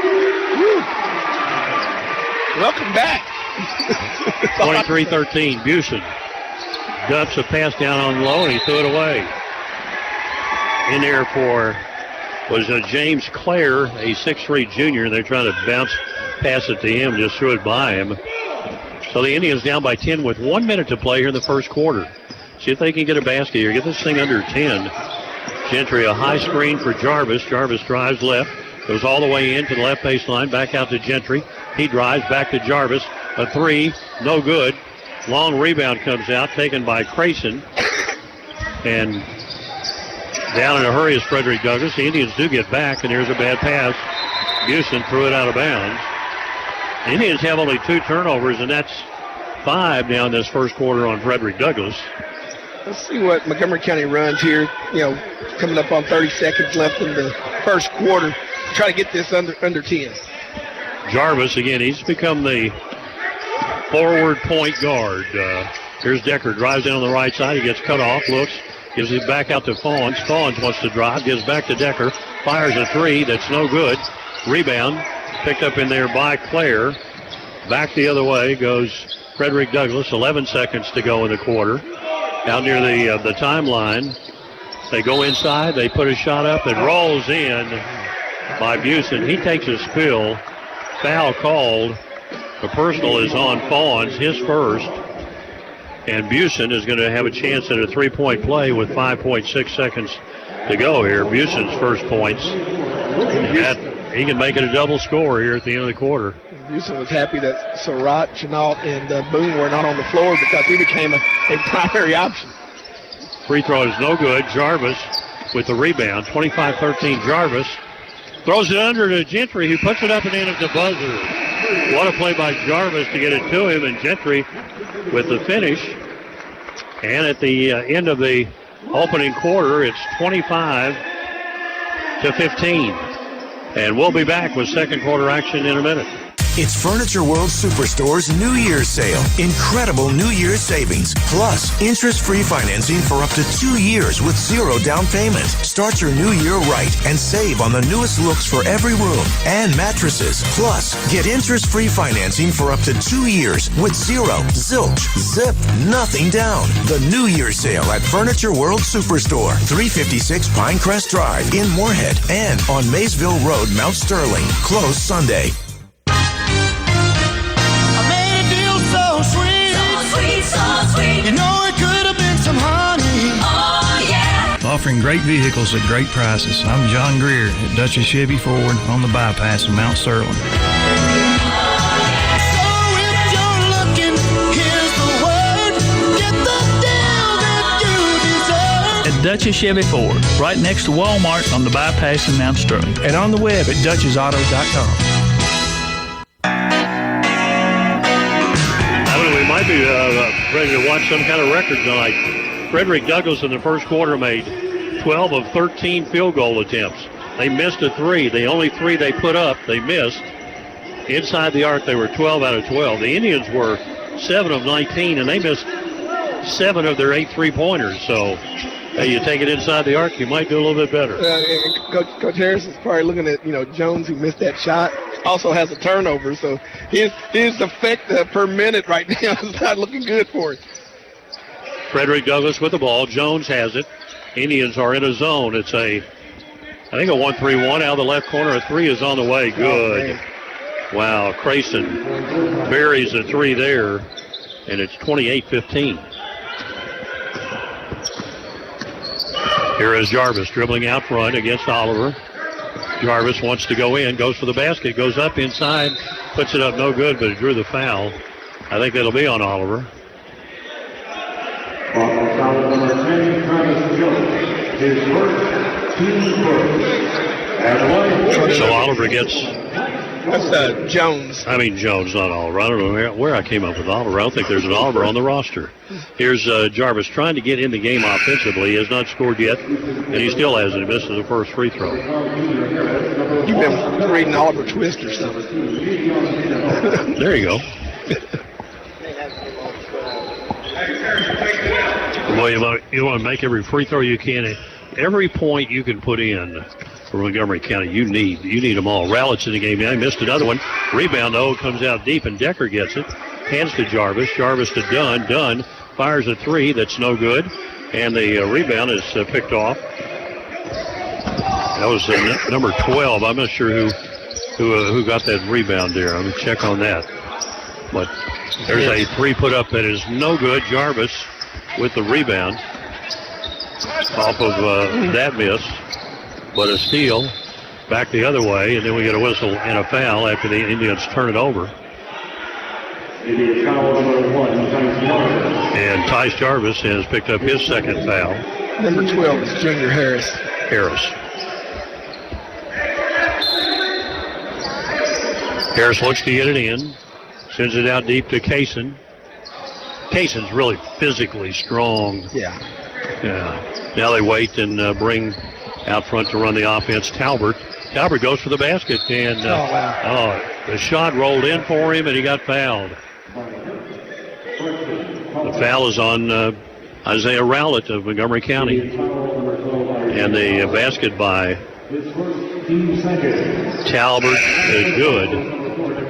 [SPEAKER 3] Welcome back.
[SPEAKER 2] twenty-three thirteen, Busen. Duffs a pass down on low, and he threw it away. In there for was uh, James Clare, a six three junior. They're trying to bounce pass it to him, just threw it by him. So the Indians down by ten with one minute to play here in the first quarter. See if they can get a basket here. Get this thing under ten. Gentry, a high screen for Jarvis. Jarvis drives left, goes all the way into the left baseline, back out to Gentry. He drives back to Jarvis. A three, no good. Long rebound comes out, taken by Crayson. And down in a hurry is Frederick Douglass. The Indians do get back, and here's a bad pass. Busen threw it out of bounds. The Indians have only two turnovers, and that's five now in this first quarter on Frederick Douglass.
[SPEAKER 3] Let's see what Montgomery County runs here. You know, coming up on thirty seconds left in the first quarter. Try to get this under under ten.
[SPEAKER 2] Jarvis, again, he's become the forward point guard. Uh, here's Decker, drives in on the right side. He gets cut off, looks, gives it back out to Fawns. Fawns wants to drive, gives back to Decker, fires a three that's no good. Rebound picked up in there by Clare. Back the other way goes Frederick Douglass. eleven seconds to go in the quarter. Out near the uh, the timeline. They go inside. They put a shot up. It rolls in by Busen. He takes a spill. Foul called. The personal is on Fawns, his first. And Busen is going to have a chance at a three-point play with five point six seconds to go here. Busen's first points. And that, he can make it a double score here at the end of the quarter.
[SPEAKER 3] Busen was happy that Surratt, Chenault, and uh, Boone were not on the floor because he became a, a primary option.
[SPEAKER 2] Free throw is no good. Jarvis with the rebound. twenty-five thirteen Jarvis. Throws it under to Gentry, who puts it up and in at the buzzer. What a play by Jarvis to get it to him, and Gentry with the finish. And at the uh, end of the opening quarter, it's twenty-five to fifteen. And we'll be back with second quarter action in a minute.
[SPEAKER 20] It's Furniture World Superstore's New Year's sale. Incredible New Year's savings. Plus, interest-free financing for up to two years with zero down payment. Start your new year right and save on the newest looks for every room and mattresses. Plus, get interest-free financing for up to two years with zero, zilch, zip, nothing down. The New Year's sale at Furniture World Superstore, three fifty-six Pinecrest Drive in Moorhead and on Maysville Road, Mount Sterling. Closed Sunday.
[SPEAKER 21] You know it could have been some honey. Oh, yeah. Offering great vehicles at great prices. I'm John Greer at Dutchess Chevy Ford on the bypass in Mount Sterling. Oh, yeah. So if you're looking, here's the word. Get the deal that you deserve. At Dutchess Chevy Ford, right next to Walmart on the bypass in Mount Sterling. And on the web at dutchess auto dot com.
[SPEAKER 2] We might be uh, ready to watch some kind of record tonight. Frederick Douglass in the first quarter made twelve of thirteen field goal attempts. They missed a three. The only three they put up, they missed. Inside the arc, they were twelve out of twelve. The Indians were seven of nineteen, and they missed seven of their eight three-pointers. So, hey, you take it inside the arc, you might do a little bit better.
[SPEAKER 3] Uh, and Coach, Coach Harris is probably looking at, you know, Jones, who missed that shot. Also has a turnover, so his his effect uh, per minute right now is not looking good for him.
[SPEAKER 2] Frederick Douglass with the ball. Jones has it. Indians are in a zone. It's a, I think a one three one out of the left corner. A three is on the way. Good. Oh, wow, Crayson buries a three there, and it's twenty-eight fifteen. Here is Jarvis dribbling out front against Oliver. Jarvis wants to go in, goes for the basket, goes up inside, puts it up no good, but it drew the foul. I think that'll be on Oliver. So Oliver gets...
[SPEAKER 3] That's uh, Jones.
[SPEAKER 2] I mean Jones, not Oliver. I don't know where, where I came up with Oliver. I don't think there's an Oliver on the roster. Here's uh, Jarvis trying to get in the game offensively. He has not scored yet, and he still hasn't. He misses the first free throw.
[SPEAKER 3] You've been reading Oliver Twist or something.
[SPEAKER 2] There you go. Well, you want, you want to make every free throw you can. Every point you can put in for Montgomery County, you need you need them all. Rowlett's in the game now. He missed another one. Rebound, though, comes out deep, and Decker gets it. Hands to Jarvis. Jarvis to Dunn. Dunn fires a three. That's no good. And the uh, rebound is uh, picked off. That was uh, n- number twelve. I'm not sure who who uh, who got that rebound there. I'm going to check on that. But there's a three put up that is no good. Jarvis with the rebound off of uh, that miss. But a steal back the other way, and then we get a whistle and a foul after the Indians turn it over. And Tyce Jarvis has picked up his second foul.
[SPEAKER 3] Number twelve is Junior Harris.
[SPEAKER 2] Harris. Harris looks to get it in. Sends it out deep to Kaysen. Kaysen's really physically strong.
[SPEAKER 3] Yeah.
[SPEAKER 2] Yeah. Now they wait and uh, bring out front to run the offense. Talbert. Talbert goes for the basket, and uh,
[SPEAKER 3] oh, wow.
[SPEAKER 2] oh, the shot rolled in for him, and he got fouled. The foul is on uh, Isaiah Rowlett of Montgomery County. And the uh, basket by Talbot is good.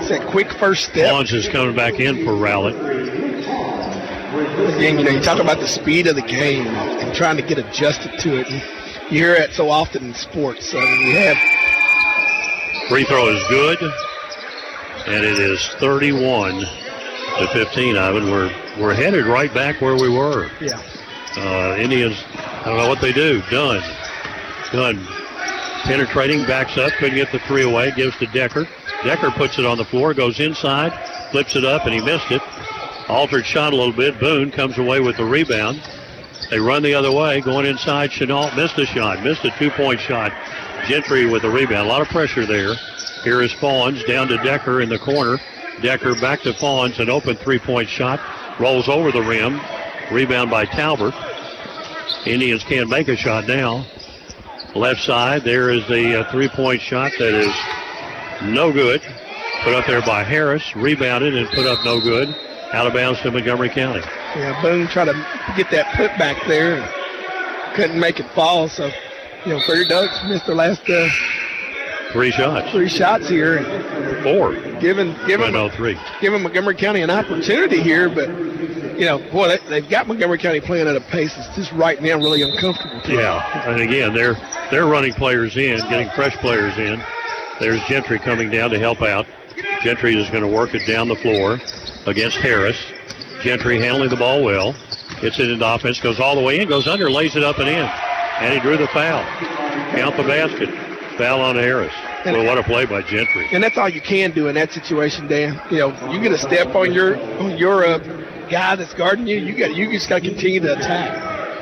[SPEAKER 3] It's that quick first step.
[SPEAKER 2] Fawns is coming back in for Rowlett.
[SPEAKER 3] Again, you know, you talk about the speed of the game and trying to get adjusted to it. And you hear it so often in sports. So we have.
[SPEAKER 2] Free throw is good, and it is thirty-one to fifteen, Ivan. We're we're headed right back where we were.
[SPEAKER 3] Yeah.
[SPEAKER 2] Uh, Indians, I don't know what they do. Dunn. Dunn penetrating, backs up, couldn't get the three away, gives to Decker. Decker puts it on the floor, goes inside, flips it up, and he missed it. Altered shot a little bit. Boone comes away with the rebound. They run the other way, going inside. Chenault missed a shot, missed a two-point shot. Gentry with the rebound. A lot of pressure there. Here is Fawns down to Decker in the corner. Decker back to Fawns, an open three-point shot. Rolls over the rim. Rebound by Talbert. Indians can't make a shot now. Left side, there is the uh, three-point shot that is no good. Put up there by Harris. Rebounded and put up no good. Out of bounds to Montgomery County.
[SPEAKER 3] Yeah, Boone tried to get that put back there and couldn't make it fall. So, you know, Prairie Ducks missed their last uh,
[SPEAKER 2] three shots.
[SPEAKER 3] Three shots here.
[SPEAKER 2] Four.
[SPEAKER 3] Giving, giving,
[SPEAKER 2] no, three.
[SPEAKER 3] Giving Montgomery County an opportunity here, but, you know, boy, they, they've got Montgomery County playing at a pace that's just right now really uncomfortable.
[SPEAKER 2] Yeah, and again, they're they're running players in, getting fresh players in. There's Gentry coming down to help out. Gentry is going to work it down the floor against Harris. Gentry handling the ball well. Gets it into offense, goes all the way in, goes under, lays it up and in. And he drew the foul. Count the basket. Foul on Harris.
[SPEAKER 3] And,
[SPEAKER 2] well, what a play by Gentry.
[SPEAKER 3] And that's all you can do in that situation, Dan. You know, you get a step on your on your uh, guy that's guarding you. You got you just got to continue to attack.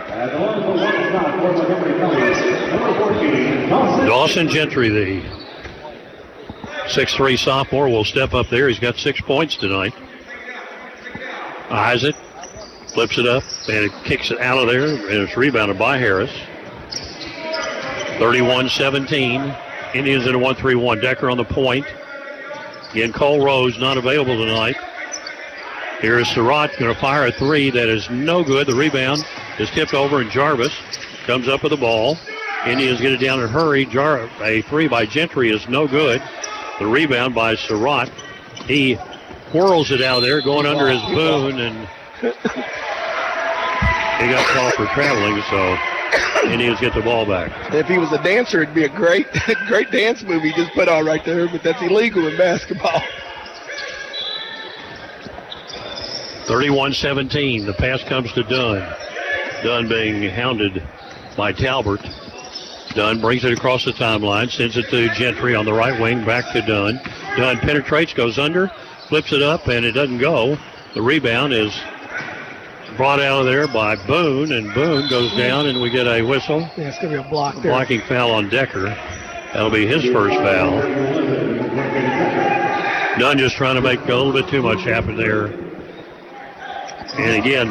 [SPEAKER 2] Dawson Gentry, the six three sophomore, will step up there. He's got six points tonight. Eyes it, flips it up, and it kicks it out of there, and it's rebounded by Harris. thirty-one seventeen. Indians in a one three one. Decker on the point. Again, Cole Rose not available tonight. Here is Surratt going to fire a three that is no good. The rebound is tipped over, and Jarvis comes up with the ball. Indians get it down in a hurry. Jar- a three by Gentry is no good. The rebound by Surratt. He whirls it out of there, going under his Boone, and he got called for traveling, so Indians get the ball back.
[SPEAKER 3] If he was a dancer, it'd be a great, great dance move he just put on right there, but that's illegal in basketball.
[SPEAKER 2] thirty-one seventeen. The pass comes to Dunn. Dunn being hounded by Talbert. Dunn brings it across the timeline, sends it to Gentry on the right wing, back to Dunn. Dunn penetrates, goes under, flips it up, and it doesn't go. The rebound is brought out of there by Boone, and Boone goes down, and we get a whistle.
[SPEAKER 3] Yeah, it's going to be a block there.
[SPEAKER 2] Blocking foul on Decker. That'll be his first foul. Dunn just trying to make a little bit too much happen there. And again,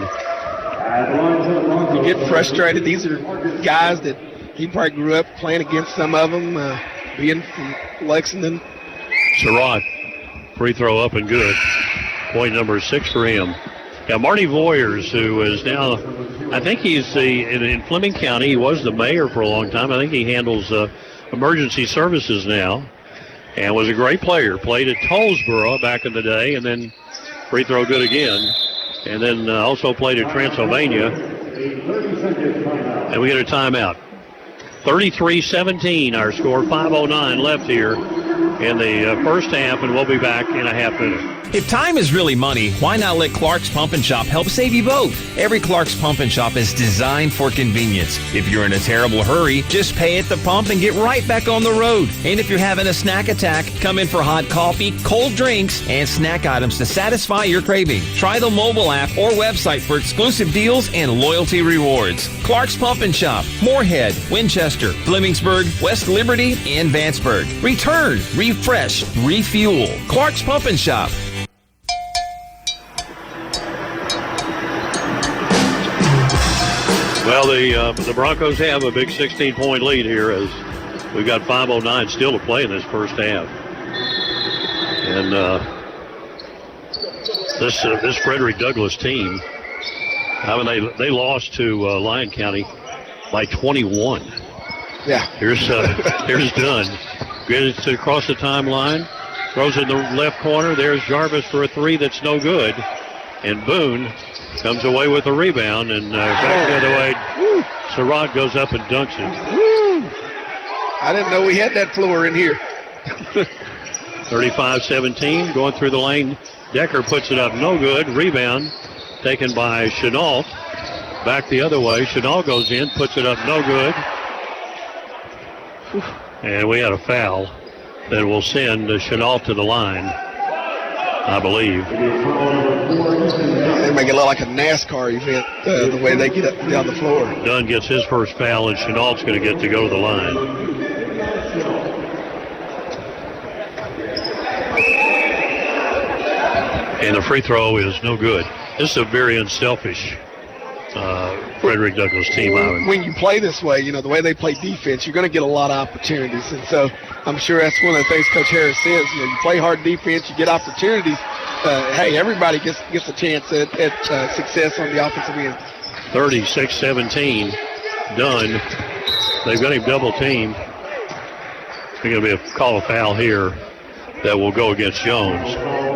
[SPEAKER 3] you get frustrated. These are guys that he probably grew up playing against, some of them, uh, being from Lexington.
[SPEAKER 2] Surratt, free throw up and good. Point number six for him. Now, Marty Voyers, who is now, I think he's the, in, in Fleming County, he was the mayor for a long time. I think he handles uh, emergency services now, and was a great player. Played at Tollsboro back in the day, and then free throw good again. And then uh, also played at Transylvania. And we get a timeout. thirty-three seventeen, our score. five oh nine left here in the uh, first half, and we'll be back in a half minute.
[SPEAKER 4] If time is really money, why not let Clark's Pump and Shop help save you both? Every Clark's Pump and Shop is designed for convenience. If you're in a terrible hurry, just pay at the pump and get right back on the road. And if you're having a snack attack, come in for hot coffee, cold drinks, and snack items to satisfy your craving. Try the mobile app or website for exclusive deals and loyalty rewards. Clark's Pump and Shop, Moorhead, Winchester, Flemingsburg, West Liberty, and Vanceburg. Return, refresh, refuel. Clark's Pump and Shop.
[SPEAKER 2] Well, the uh, the Broncos have a big sixteen-point lead here as we've got five oh nine still to play in this first half. And uh, this uh, this Frederick Douglass team, I mean, they they lost to uh, Lyon County by twenty-one.
[SPEAKER 3] Yeah.
[SPEAKER 2] Here's uh, here's Dunn. Gets it across the timeline, Throws in the left corner. There's Jarvis for a three that's no good. And Boone comes away with a rebound. And uh, back the other way, Surratt goes up and dunks it.
[SPEAKER 3] Woo! I didn't know we had that floor in here.
[SPEAKER 2] thirty-five seventeen, going through the lane. Decker puts it up, no good. Rebound taken by Chenault. Back the other way. Chenault goes in, puts it up, no good. And we had a foul that will send Chenault to the line, I believe.
[SPEAKER 3] They make it look like a NASCAR event, uh, the way they get up down the floor.
[SPEAKER 2] Dunn gets his first foul, and Chenault's going to get to go to the line. And the free throw is no good. This is a very unselfish uh, Frederick Douglass team.
[SPEAKER 3] When, when you play this way, you know, the way they play defense, you're going to get a lot of opportunities. And so I'm sure that's one of the things Coach Harris says. You know, you play hard defense, you get opportunities. Uh, hey, everybody gets gets a chance at, at uh, success on the offensive end.
[SPEAKER 2] thirty-six seventeen, Dunn. They've got him double teamed. There's going to be a call of foul here that will go against Jones.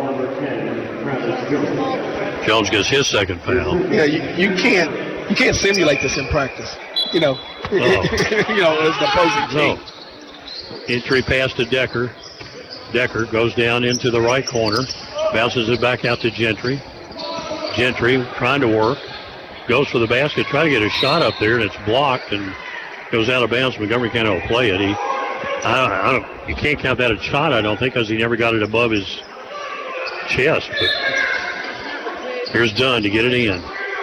[SPEAKER 2] Jones gets his second foul.
[SPEAKER 3] Yeah, you, you can't you can't simulate this in practice. You know, oh. you know, as the opposing team.
[SPEAKER 2] No. Entry pass to Decker. Decker goes down into the right corner, bounces it back out to Gentry. Gentry trying to work, goes for the basket, trying to get a shot up there, and it's blocked and goes out of bounds. Montgomery County will play it. He, I don't, I don't, you can't count that a shot, I don't think, because he never got it above his chest. But here's Dunn to get it in.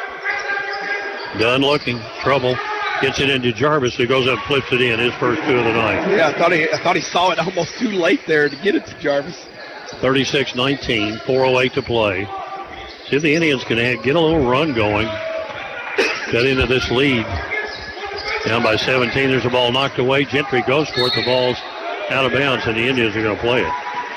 [SPEAKER 2] Dunn looking, trouble, gets it into Jarvis, who goes up and flips it in, his first two of the night.
[SPEAKER 3] Yeah, I thought he, I thought he saw it almost too late there to get it to Jarvis.
[SPEAKER 2] thirty-six nineteen, four oh eight to play. See if the Indians can get a little run going. Get into this lead. Down by seventeen, there's a ball knocked away. Gentry goes for it, the ball's out of bounds, and the Indians are going to play it.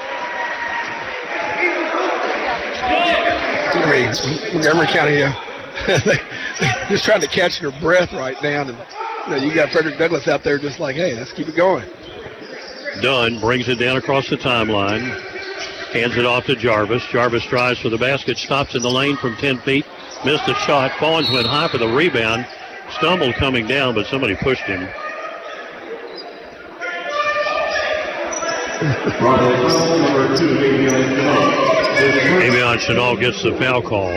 [SPEAKER 3] Montgomery County, uh, just trying to catch their breath right now. And you know, you got Frederick Douglass out there just like, hey, let's keep it going.
[SPEAKER 2] Dunn brings it down across the timeline, hands it off to Jarvis. Jarvis tries for the basket, stops in the lane from ten feet, missed a shot. Fawns went high for the rebound, stumbled coming down, but somebody pushed him. Avion Chenault gets the foul call.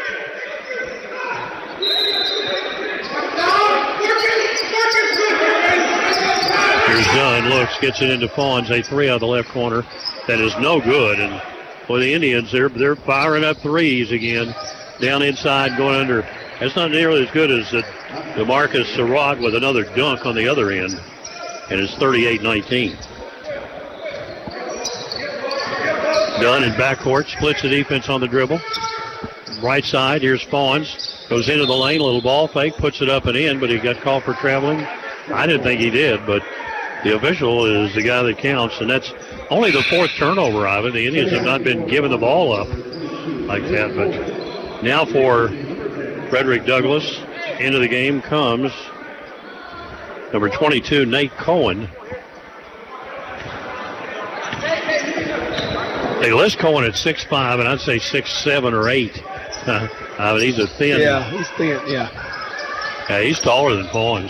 [SPEAKER 2] Here's Dunn, looks, gets it into Fawns, a three out of the left corner. That is no good. And for the Indians, they're they're firing up threes again. Down inside, going under. That's not nearly as good as the DeMarcus Surratt with another dunk on the other end. And it's thirty-eight nineteen. Dunn in backcourt, splits the defense on the dribble. Right side, here's Fawns. Goes into the lane, little ball fake, puts it up and in, but he got called for traveling. I didn't think he did, but the official is the guy that counts, and that's only the fourth turnover, Ivan. The Indians have not been giving the ball up like that. But now for Frederick Douglass, into the game comes number twenty-two, Nate Cohen. They list Cohen at six five, and I'd say six seven or eight. Uh, I mean, he's a thin.
[SPEAKER 3] Yeah, he's thin, yeah.
[SPEAKER 2] Yeah, he's taller than Fawns.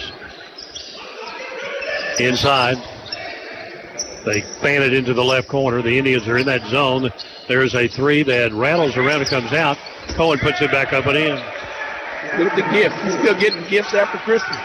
[SPEAKER 2] Inside. They fan it into the left corner. The Indians are in that zone. There's a three that rattles around and comes out. Cohen puts it back up and in.
[SPEAKER 3] Get the gift. He's still getting gifts after Christmas.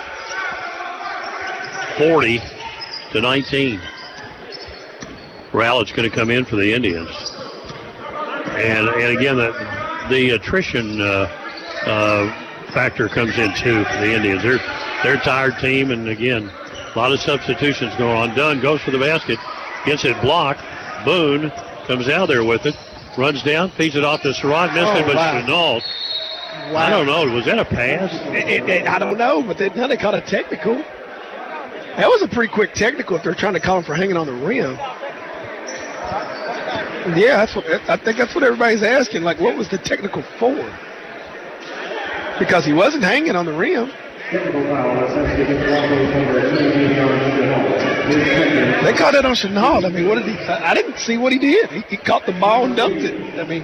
[SPEAKER 2] forty to nineteen. Rowlett's going to come in for the Indians. And and again, the, the attrition uh, uh, factor comes in too for the Indians. They're, they're a tired team, and again, a lot of substitutions going on. Dunn goes for the basket, gets it blocked. Boone comes out there with it, runs down, feeds it off to Surratt, missed
[SPEAKER 3] oh,
[SPEAKER 2] it, but
[SPEAKER 3] wow.
[SPEAKER 2] Chenault. Wow. I don't know. Was that a pass?
[SPEAKER 3] It, it, it, I don't know, but they, now they caught a technical. That was a pretty quick technical if they're trying to call him for hanging on the rim. Yeah, that's what I think. That's what everybody's asking. Like, what was the technical for? Because he wasn't hanging on the rim. They caught it on Chenault. I mean, what did he? I didn't see what he did. He, he caught the ball and dumped it. I mean,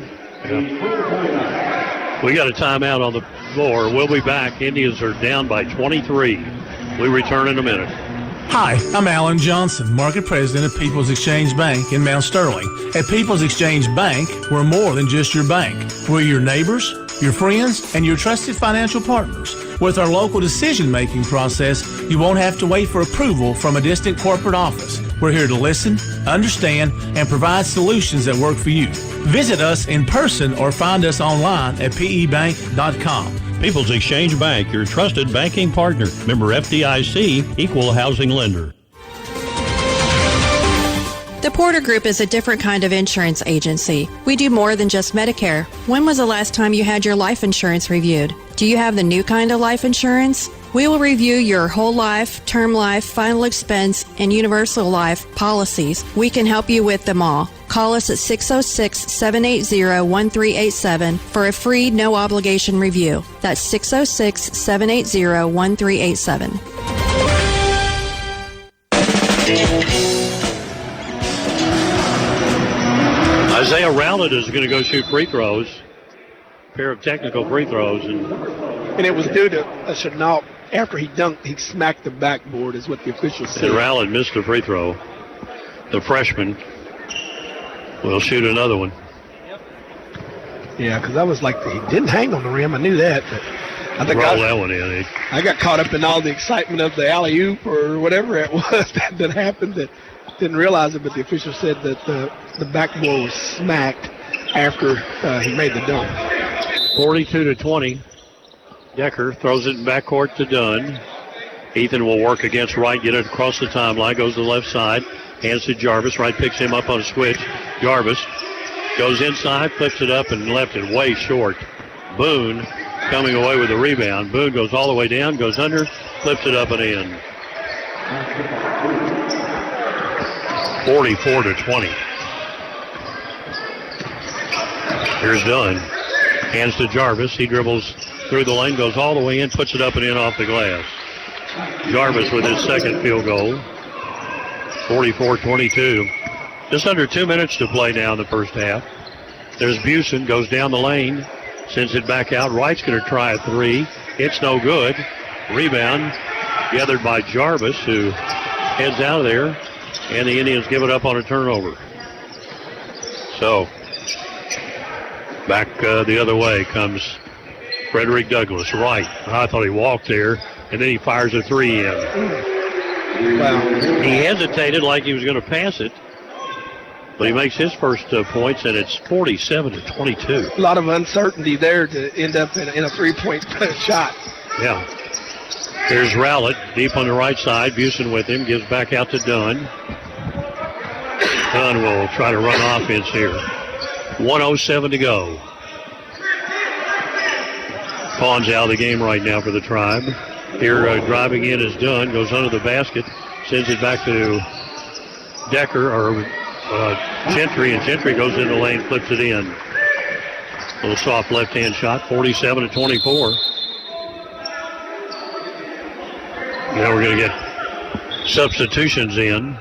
[SPEAKER 2] yeah. We got a timeout on the floor. We'll be back. Indians are down by twenty-three. We return in a minute.
[SPEAKER 5] Hi, I'm Alan Johnson, Market President of People's Exchange Bank in Mount Sterling. At People's Exchange Bank, we're more than just your bank. We're your neighbors, your friends, and your trusted financial partners. With our local decision-making process, you won't have to wait for approval from a distant corporate office. We're here to listen, understand, and provide solutions that work for you. Visit us in person or find us online at P E bank dot com.
[SPEAKER 10] People's Exchange Bank, your trusted banking partner. Member F D I C, Equal Housing Lender.
[SPEAKER 22] The Porter Group is a different kind of insurance agency. We do more than just Medicare. When was the last time you had your life insurance reviewed? Do you have the new kind of life insurance? We will review your whole life, term life, final expense, and universal life policies. We can help you with them all. Call us at six oh six, seven eight zero, one three eight seven for a free, no-obligation review. That's six oh six, seven eight zero, one three eight seven.
[SPEAKER 2] Isaiah Rowlett is going to go shoot free throws. A pair of technical free throws. And,
[SPEAKER 3] and it was due to a Chenault. After he dunked, he smacked the backboard, is what the officials said.
[SPEAKER 2] And Rowlett missed a free throw. The freshman will shoot another one.
[SPEAKER 3] Yeah, because I was like, he didn't hang on the rim. I knew that. But I think
[SPEAKER 2] Roll
[SPEAKER 3] I,
[SPEAKER 2] that one in.
[SPEAKER 3] I got caught up in all the excitement of the alley-oop or whatever it was that, that happened. That didn't realize it, but the official said that the, the backboard was smacked after uh, he made the dunk.
[SPEAKER 2] forty-two to twenty. Decker throws it in backcourt to Dunn. Ethan will work against Wright, get it across the timeline, goes to the left side, hands to Jarvis. Wright picks him up on a switch. Jarvis goes inside, flips it up, and left it way short. Boone coming away with the rebound. Boone goes all the way down, goes under, flips it up and in. forty-four to twenty. Here's Dunn. Hands to Jarvis. He dribbles through the lane, goes all the way in, puts it up and in off the glass. Jarvis with his second field goal. forty-four twenty-two. Just under two minutes to play now in the first half. There's Busen, goes down the lane, sends it back out. Wright's going to try a three. It's no good. Rebound gathered by Jarvis, who heads out of there, and the Indians give it up on a turnover. So, back uh, the other way comes Frederick Douglass. Right. I thought he walked there, and then he fires a three in.
[SPEAKER 3] Wow.
[SPEAKER 2] He hesitated like he was going to pass it, but he makes his first uh, points, and it's forty-seven to twenty-two.
[SPEAKER 3] A lot of uncertainty there to end up in, in a three-point shot.
[SPEAKER 2] Yeah. Here's Rowlett deep on the right side. Busen with him, gives back out to Dunn. Dunn will try to run offense here. one oh seven to go. Pawns out of the game right now for the Tribe. Here uh, driving in is Dunn, goes under the basket, sends it back to Decker, or uh, Gentry, and Gentry goes in the lane, flips it in. A little soft left-hand shot, forty-seven to twenty-four. Now we're going to get substitutions in.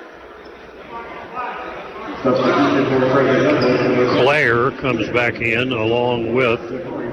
[SPEAKER 2] Claire comes back in along with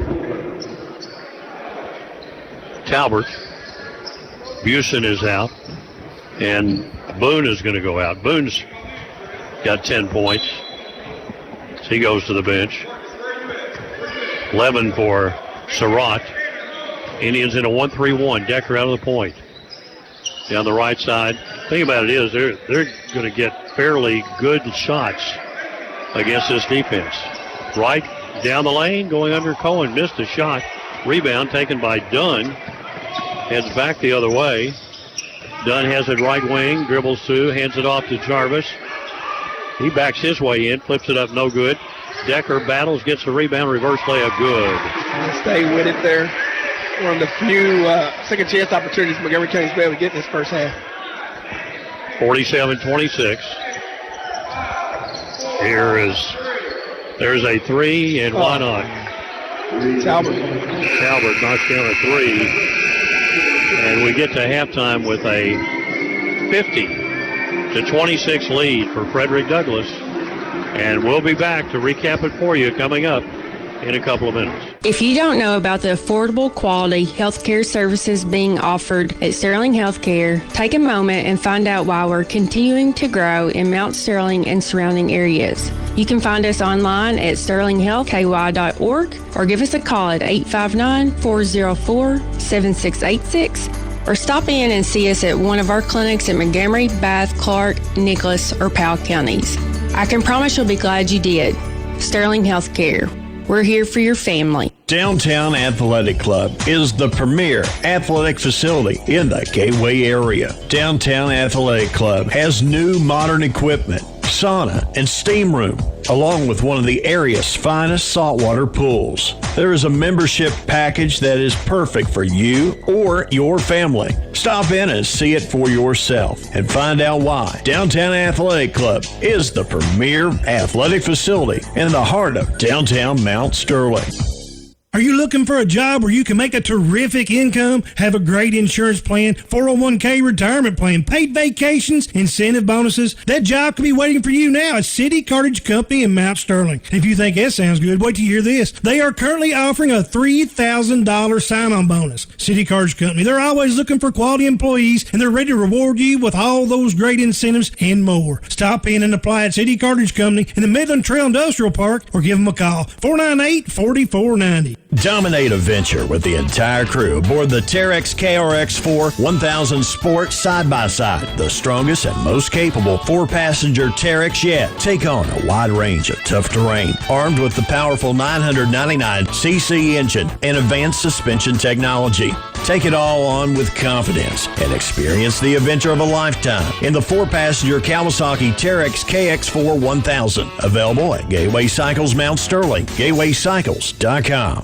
[SPEAKER 2] Talbert. Busen is out, and Boone is going to go out. Boone's got ten points, so he goes to the bench. eleven for Surratt. Indians in a one three one. Decker out of the point. Down the right side. The thing about it is they're, they're going to get fairly good shots against this defense. Wright down the lane, going under Cohen, missed a shot. Rebound taken by Dunn. Heads back the other way. Dunn has it right wing, dribbles through, hands it off to Jarvis. He backs his way in, flips it up, no good. Decker battles, gets the rebound, reverse layup, good.
[SPEAKER 3] Stay with it there. One of the few uh, second chance opportunities Montgomery County's been able to get in this first half.
[SPEAKER 2] forty-seven twenty-six. Here is, there's a three, and why not?
[SPEAKER 3] Talbot.
[SPEAKER 2] Talbot knocks down a three. And we get to halftime with a fifty to twenty-six lead for Frederick Douglass. And we'll be back to recap it for you coming up in a couple of minutes.
[SPEAKER 6] If you don't know about the affordable quality healthcare services being offered at Sterling Healthcare, take a moment and find out why we're continuing to grow in Mount Sterling and surrounding areas. You can find us online at sterling health k y dot org or give us a call at eight five nine, four oh four, seven six eight six or stop in and see us at one of our clinics in Montgomery, Bath, Clark, Nicholas, or Powell counties. I can promise you'll be glad you did. Sterling Healthcare. We're here for your family.
[SPEAKER 1] Downtown Athletic Club is the premier athletic facility in the Gateway area. Downtown Athletic Club has new modern equipment, sauna, and steam room, along with one of the area's finest saltwater pools. There is a membership package that is perfect for you or your family. Stop in and see it for yourself and find out why Downtown Athletic Club is the premier athletic facility in the heart of downtown Mount Sterling.
[SPEAKER 9] Are you looking for a job where you can make a terrific income, have a great insurance plan, four oh one k retirement plan, paid vacations, incentive bonuses? That job could be waiting for you now at City Cartage Company in Mount Sterling. If you think that sounds good, wait till you hear this. They are currently offering a three thousand dollars sign-on bonus. City Cartage Company, they're always looking for quality employees, and they're ready to reward you with all those great incentives and more. Stop in and apply at City Cartage Company in the Midland Trail Industrial Park or give them a call, four nine eight, four four nine zero.
[SPEAKER 1] Dominate a venture with the entire crew aboard the Terex K R X four one thousand Sport side-by-side, the strongest and most capable four-passenger Terex yet. Take on a wide range of tough terrain, armed with the powerful nine hundred ninety-nine c c engine and advanced suspension technology. Take it all on with confidence and experience the adventure of a lifetime in the four-passenger Kawasaki Terex K X four one thousand. Available at Gateway Cycles Mount Sterling, gateway cycles dot com.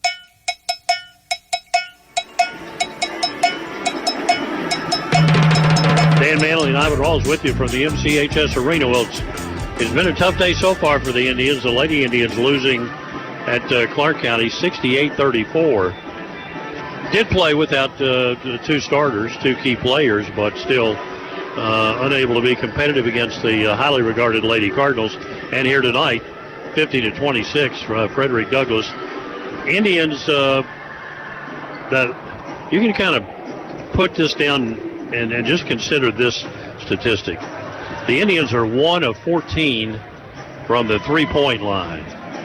[SPEAKER 2] Dan Manley and Ivan Rawls with you from the M C H S Arena. Well, it's, it's been a tough day so far for the Indians. The Lady Indians losing at uh, Clark County sixty-eight thirty-four. Did play without uh, the two starters, two key players, but still uh, unable to be competitive against the uh, highly regarded Lady Cardinals. And here tonight, fifty to twenty-six for uh, Frederick Douglass. Indians, uh, that you can kind of put this down and, and just consider this statistic. The Indians are one of fourteen from the three-point line.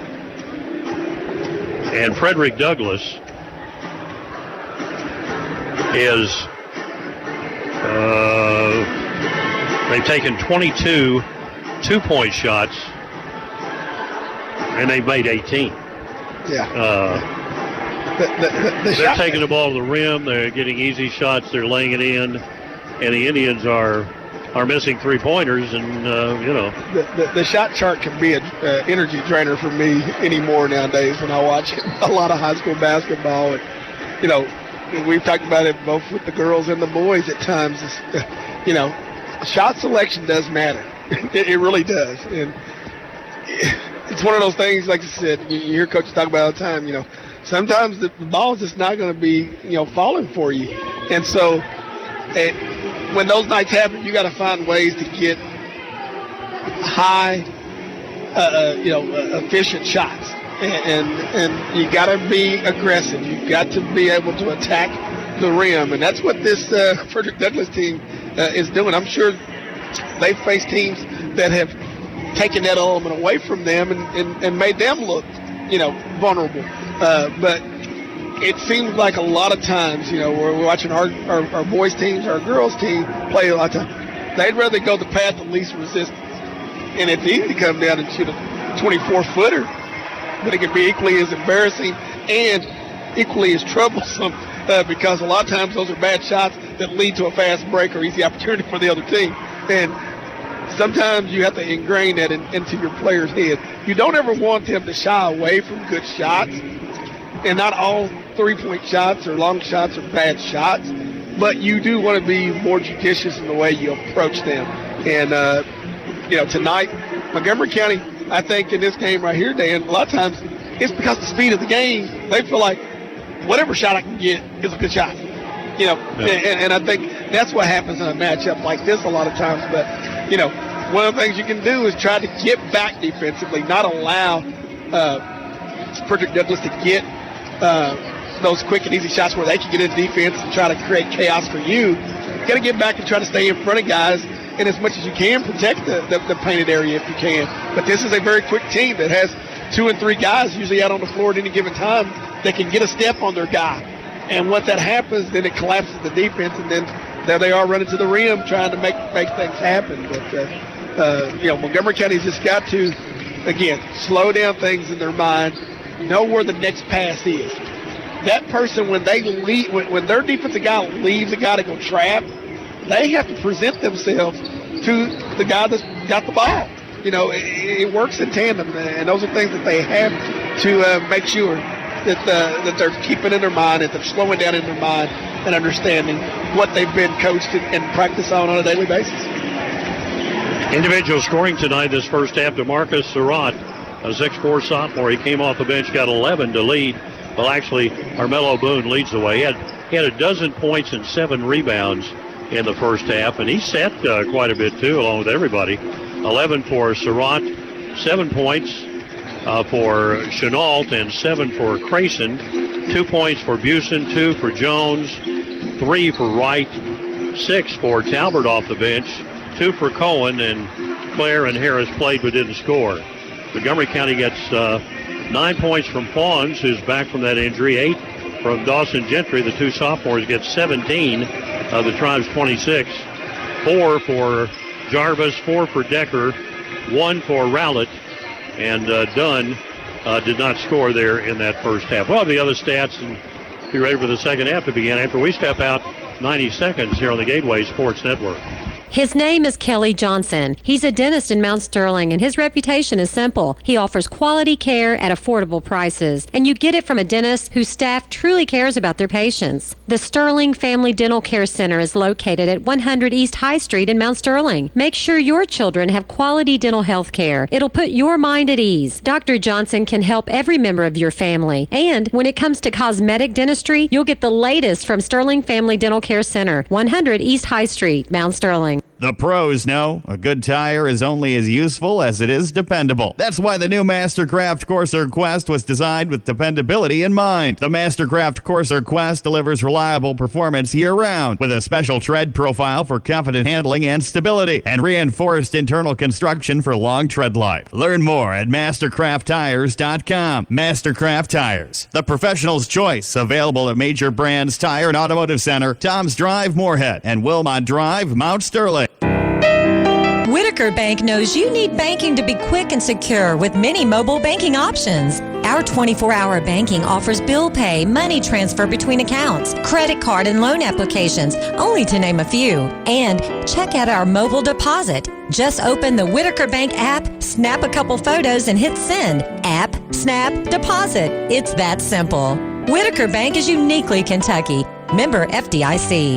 [SPEAKER 2] And Frederick Douglass is, uh, they've taken twenty-two two-point shots, and they've made eighteen.
[SPEAKER 3] Yeah.
[SPEAKER 2] Uh,
[SPEAKER 3] the, the, the, the
[SPEAKER 2] they're
[SPEAKER 3] shot.
[SPEAKER 2] taking the ball to the rim. They're getting easy shots. They're laying it in. And the Indians are are missing three-pointers, and, uh, you know.
[SPEAKER 3] The, the, the shot chart can be an uh, energy drainer for me anymore nowadays when I watch a lot of high school basketball. And, you know, we've talked about it both with the girls and the boys at times. It's, you know, shot selection does matter. it, it really does. And it's one of those things, like I said, you, you hear coaches talk about all the time, you know, sometimes the, the ball's just not going to be, you know, falling for you. And so it, when those nights happen, you got to find ways to get high, uh, you know, uh, efficient shots. And, and, and you got to be aggressive. You got to be able to attack the rim. And that's what this uh, Frederick Douglass team uh, is doing. I'm sure they've faced teams that have taken that element away from them and, and, and made them look, you know, vulnerable. Uh, but it seems like a lot of times, you know, we're watching our, our, our boys' teams, our girls' team play a lot of times. They'd rather go the path of least resistance. And it's easy to come down and shoot a twenty-four footer, but it can be equally as embarrassing and equally as troublesome uh, because a lot of times those are bad shots that lead to a fast break or easy opportunity for the other team. And sometimes you have to ingrain that in, into your player's head. You don't ever want them to shy away from good shots. And not all three-point shots or long shots are bad shots, but you do want to be more judicious in the way you approach them. And, uh, you know, tonight, Montgomery County, I think in this game right here, Dan, a lot of times it's because of the speed of the game. They feel like whatever shot I can get is a good shot. You know,
[SPEAKER 2] Yeah.
[SPEAKER 3] and, and I think that's what happens in a matchup like this a lot of times. But, you know, one of the things you can do is try to get back defensively, not allow uh, Frederick Douglass to get uh, those quick and easy shots where they can get into defense and try to create chaos for you. You got to get back and try to stay in front of guys, and as much as you can, protect the, the, the painted area if you can. But this is a very quick team that has two and three guys usually out on the floor at any given time that can get a step on their guy. And once that happens, then it collapses the defense, and then there they are running to the rim trying to make make things happen. But, uh, uh, you know, Montgomery County's just got to, again, slow down things in their mind, know where the next pass is. That person, when they leave, when, when their defensive guy leaves a guy to go trap, they have to present themselves to the guy that's got the ball. You know, it, it works in tandem, and those are things that they have to uh, make sure that uh, that they're keeping in their mind, that they're slowing down in their mind and understanding what they've been coached and, and practice on on a daily basis.
[SPEAKER 2] Individual scoring tonight this first half to Marcus Surratt, a six four sophomore. He came off the bench, got eleven to lead. Well, actually, Armello Boone leads the way. He had, he had a dozen points and seven rebounds in the first half, and he set uh, quite a bit, too, along with everybody. eleven for Surratt, seven points uh, for Chenault, and seven for Crayson. Two points for Busen, two for Jones, three for Wright, six for Talbert off the bench, two for Cohen, and Claire and Harris played but didn't score. Montgomery County gets uh, nine points from Fawns, who's back from that injury, eight from Dawson Gentry. The two sophomores get seventeen of the Tribe's twenty-six. Four for Jarvis, four for Decker, one for Rowlett, and uh, Dunn uh, did not score there in that first half. Well, the other stats, and be ready for the second half to begin after we step out ninety seconds here on the Gateway Sports Network.
[SPEAKER 7] His name is Kelly Johnson. He's a dentist in Mount Sterling, and his reputation is simple. He offers quality care at affordable prices, and you get it from a dentist whose staff truly cares about their patients. The Sterling Family Dental Care Center is located at one hundred East High Street in Mount Sterling. Make sure your children have quality dental health care. It'll put your mind at ease. Doctor Johnson can help every member of your family. And when it comes to cosmetic dentistry, you'll get the latest from Sterling Family Dental Care Center, one hundred East High Street, Mount Sterling.
[SPEAKER 11] The pros know a good tire is only as useful as it is dependable. That's why the new Mastercraft Corsair Quest was designed with dependability in mind. The Mastercraft Corsair Quest delivers reliable performance year-round with a special tread profile for confident handling and stability and reinforced internal construction for long tread life. Learn more at mastercraft tires dot com. Mastercraft Tires, the professional's choice, available at major brands Tire and Automotive Center, Tom's Drive, Moorhead, and Wilmot Drive, Mount Sterling.
[SPEAKER 23] Whitaker Bank knows you need banking to be quick and secure with many mobile banking options. Our twenty-four hour banking offers bill pay, money transfer between accounts, credit card and loan applications, only to name a few. And check out our mobile deposit. Just open the Whitaker Bank app, snap a couple photos, and hit send. App, snap, deposit. It's that simple. Whitaker Bank is uniquely Kentucky. Member F D I C.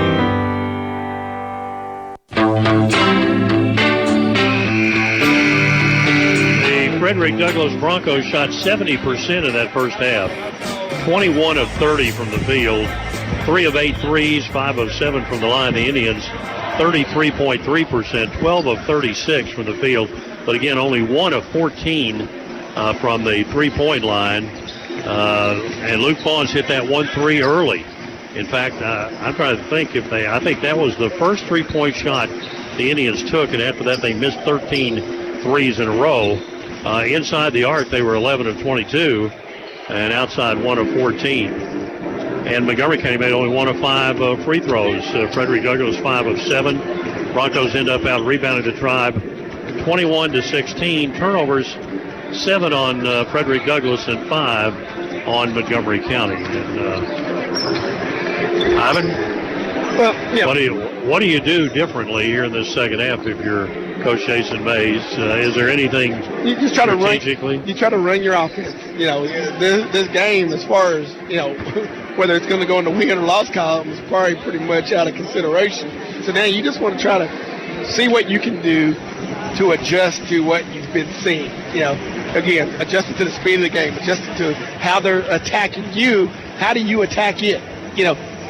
[SPEAKER 2] Frederick Douglass Broncos shot seventy percent in that first half. twenty-one of thirty from the field. Three of eight threes, five of seven from the line. The Indians, thirty-three point three percent, twelve of thirty-six from the field. But again, only one of fourteen uh, from the three-point line. Uh, and Luke Fawns hit that one three early. In fact, uh, I'm trying to think if they, I think that was the first three-point shot the Indians took, and after that they missed thirteen threes in a row. Uh, inside the arc, they were eleven of twenty-two, and outside one of fourteen. And Montgomery County made only one of five uh, free throws. Uh, Frederick Douglass five of seven. Broncos end up out rebounding the Tribe twenty-one to sixteen. Turnovers, seven on uh, Frederick Douglass and five on Montgomery County. And, uh, Ivan,
[SPEAKER 3] well, yeah.
[SPEAKER 2] what do you what do you do differently here in this second half if you're Coach Jason Mays? Uh, is there anything
[SPEAKER 3] you just try to run?
[SPEAKER 2] You
[SPEAKER 3] try to run your offense. You know, this, this game, as far as you know, whether it's going to go in the win or loss column, is probably pretty much out of consideration. So now you just want to try to see what you can do to adjust to what you've been seeing. You know, again, adjusting to the speed of the game, adjusting to how they're attacking you. How do you attack it? You know,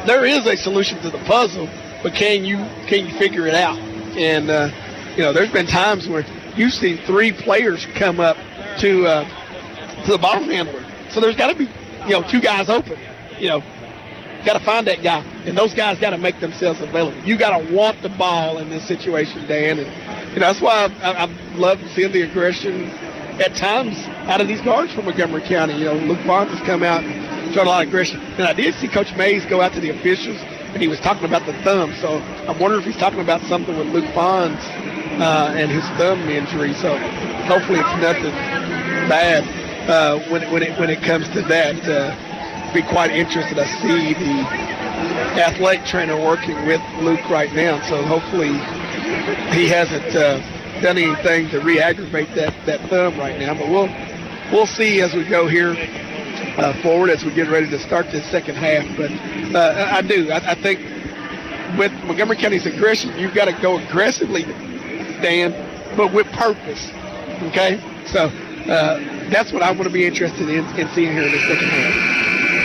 [SPEAKER 3] there is a solution to the puzzle, but can you can you figure it out? And uh, you know, there's been times where you've seen three players come up to uh, to the ball handler, so there's got to be you know two guys open. You know, got to find that guy, and those guys got to make themselves available. You got to want the ball in this situation, Dan, and you know that's why I, I, I love seeing the aggression at times out of these guards from Montgomery County. You know, Luke Barnes has come out and showed a lot of aggression, and I did see Coach Mays go out to the officials, and he was talking about the thumb. So I'm wondering if he's talking about something with Luke Barnes uh, and his thumb injury. So hopefully it's nothing bad uh, when when it when it comes to that. Uh, be quite interested. I see the athletic trainer working with Luke right now, so hopefully he hasn't uh, done anything to re-aggravate that, that thumb right now. But we'll we'll see as we go here uh, forward as we get ready to start this second half. But uh, I do. I, I think with Montgomery County's aggression, you've got to go aggressively, Dan, but with purpose. Okay, so uh, that's what I want to be interested in, in seeing here in the second half.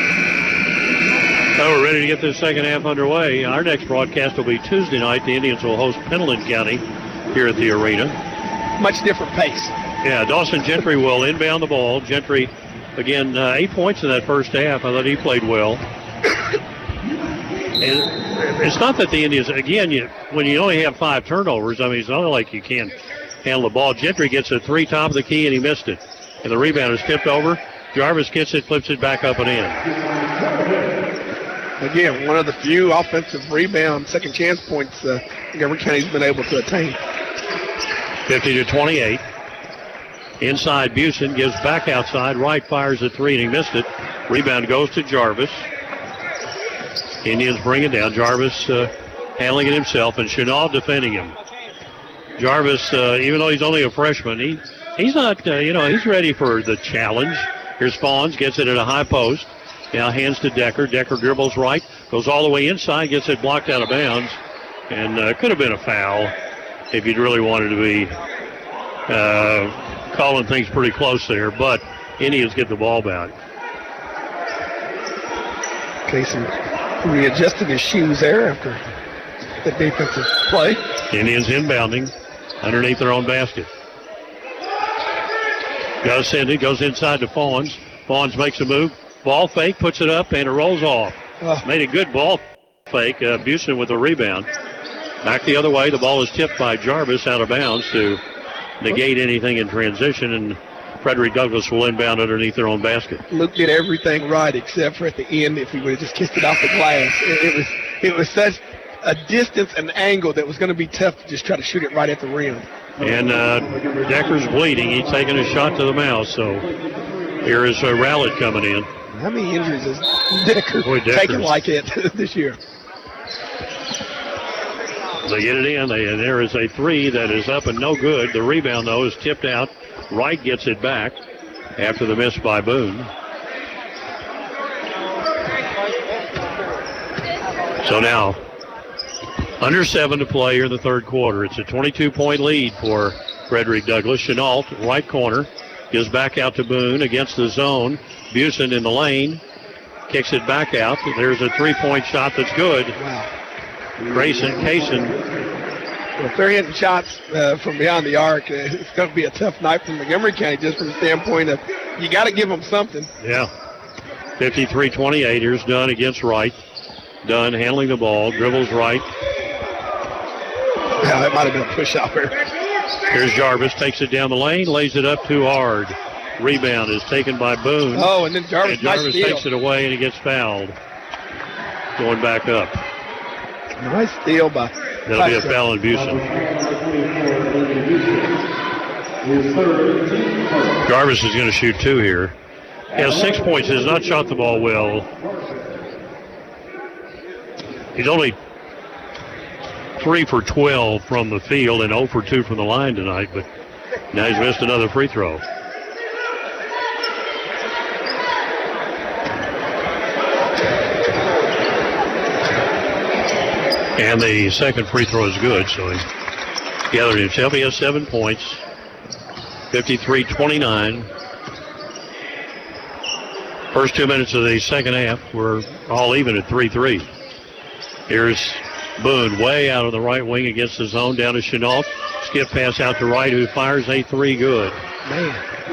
[SPEAKER 2] So we're ready to get this second half underway. Our next broadcast will be Tuesday night. The Indians will host Pendleton County here at the arena.
[SPEAKER 3] Much different pace.
[SPEAKER 2] Yeah, Dawson Gentry will inbound the ball. Gentry, again, uh, eight points in that first half. I thought he played well. And it's not that the Indians, again, you, when you only have five turnovers, I mean, it's not like you can't handle the ball. Gentry gets a three top of the key, and he missed it. And the rebound is tipped over. Jarvis gets it, flips it back up and in.
[SPEAKER 3] Again, one of the few offensive rebound second chance points uh, Montgomery County's been able to attain.
[SPEAKER 2] fifty to twenty-eight. Inside, Busen gives back outside. Wright fires a three, and he missed it. Rebound goes to Jarvis. Indians bring it down. Jarvis uh, handling it himself, and Chenal defending him. Jarvis, uh, even though he's only a freshman, he he's not, uh, you know, he's ready for the challenge. Here's Fawns, gets it at a high post. Now hands to Decker. Decker dribbles right, goes all the way inside, gets it blocked out of bounds, and uh, could have been a foul if you'd really wanted to be uh, calling things pretty close there, but Indians get the ball back.
[SPEAKER 3] Casey readjusted his shoes there after the defensive play.
[SPEAKER 2] Indians inbounding underneath their own basket. Got to send it, goes inside to Fawns. Fawns makes a move. Ball fake, puts it up, and it rolls off. Oh. Made a good ball fake. Uh, Busen with the rebound. Back the other way. The ball is tipped by Jarvis out of bounds to negate anything in transition, and Frederick Douglass will inbound underneath their own basket.
[SPEAKER 3] Luke did everything right except for at the end if he would have just kissed it off the glass. It, it was it was such a distance and angle that was going to be tough to just try to shoot it right at the rim.
[SPEAKER 2] And uh, Decker's bleeding. He's taking a shot to the mouth, so here is uh, Rowlett coming in.
[SPEAKER 3] How many injuries has Decker Boy, taken like it this year?
[SPEAKER 2] They get it in, they, and there is a three that is up and no good. The rebound, though, is tipped out. Wright gets it back after the miss by Boone. So now, under seven to play here in the third quarter. It's a twenty-two point lead for Frederick Douglass. Chenault, right corner, gives back out to Boone against the zone. Busen in the lane, kicks it back out. There's a three-point shot that's good.
[SPEAKER 3] Wow.
[SPEAKER 2] Grayson, Kaysen.
[SPEAKER 3] Well, if they're hitting shots uh, from behind the arc, uh, it's going to be a tough night for Montgomery County just from the standpoint of you got to give them something.
[SPEAKER 2] Yeah. fifty-three twenty-eight. Here's Dunn against Wright. Dunn handling the ball, dribbles right.
[SPEAKER 3] Yeah, that might have been a push out there.
[SPEAKER 2] Here's Jarvis, takes it down the lane, lays it up too hard. Rebound is taken by Boone.
[SPEAKER 3] Oh, and then Jarvis,
[SPEAKER 2] and Jarvis
[SPEAKER 3] nice
[SPEAKER 2] takes it away, and he gets fouled. Going back up.
[SPEAKER 3] Nice steal by.
[SPEAKER 2] That'll be a foul in Busen. Jarvis is going to shoot two here. He has six points. He has not shot the ball well. He's only three for twelve from the field and zero for two from the line tonight, but now he's missed another free throw. And the second free throw is good, so he gathered himself. He has seven points, fifty-three twenty-nine. First two minutes of the second half, we're all even at three three. Here's Boone way out of the right wing against the zone, down to Chenault. Skip pass out to right, who fires a three good.
[SPEAKER 3] Man.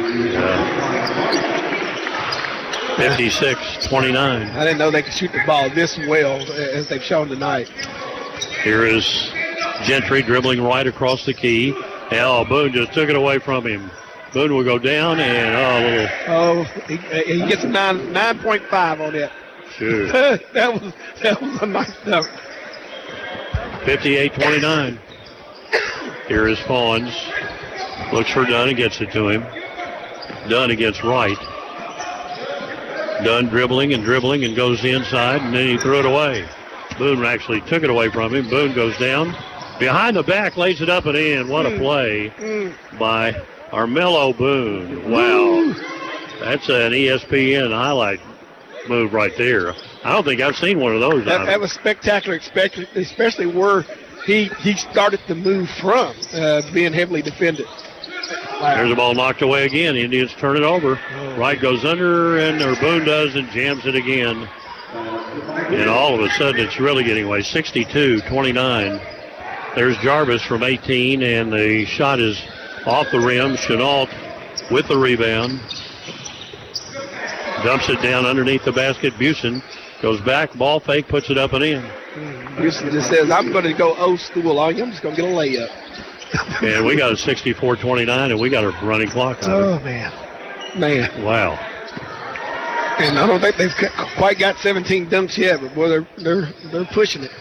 [SPEAKER 2] Uh, fifty-six twenty-nine.
[SPEAKER 3] I didn't know they could shoot the ball this well as they've shown tonight.
[SPEAKER 2] Here is Gentry dribbling right across the key. Now Boone just took it away from him. Boone will go down and oh, a little.
[SPEAKER 3] Oh, he, he gets a nine nine point five on that.
[SPEAKER 2] Sure.
[SPEAKER 3] that was that was a nice number.
[SPEAKER 2] fifty-eight twenty-nine. Here is Fawns. Looks for Dunn and gets it to him. Dunn against Wright. Dunn dribbling and dribbling and goes inside, and then he threw it away. Boone actually took it away from him. Boone goes down. Behind the back, lays it up and in. What a play by Armello Boone. Wow. That's an E S P N highlight move right there. I don't think I've seen one of those.
[SPEAKER 3] That, that was spectacular, especially, especially where he he started to move from, uh, being heavily defended. Wow.
[SPEAKER 2] There's the ball knocked away again. Indians turn it over. Oh. Wright goes under, and or Boone does, and jams it again. And all of a sudden, it's really getting away. sixty-two twenty-nine. There's Jarvis from eighteen, and the shot is off the rim. Chenault with the rebound. Dumps it down underneath the basket. Busen goes back, ball fake, puts it up and in.
[SPEAKER 3] Busen just says, I'm going to go old school on you. I'm just going to get a layup.
[SPEAKER 2] And we got a sixty-four twenty-nine, and we got a running clock on
[SPEAKER 3] Oh,
[SPEAKER 2] it.
[SPEAKER 3] man. Man.
[SPEAKER 2] Wow.
[SPEAKER 3] And I don't think they've quite got seventeen dunks yet, but, boy, they're, they're, they're pushing it.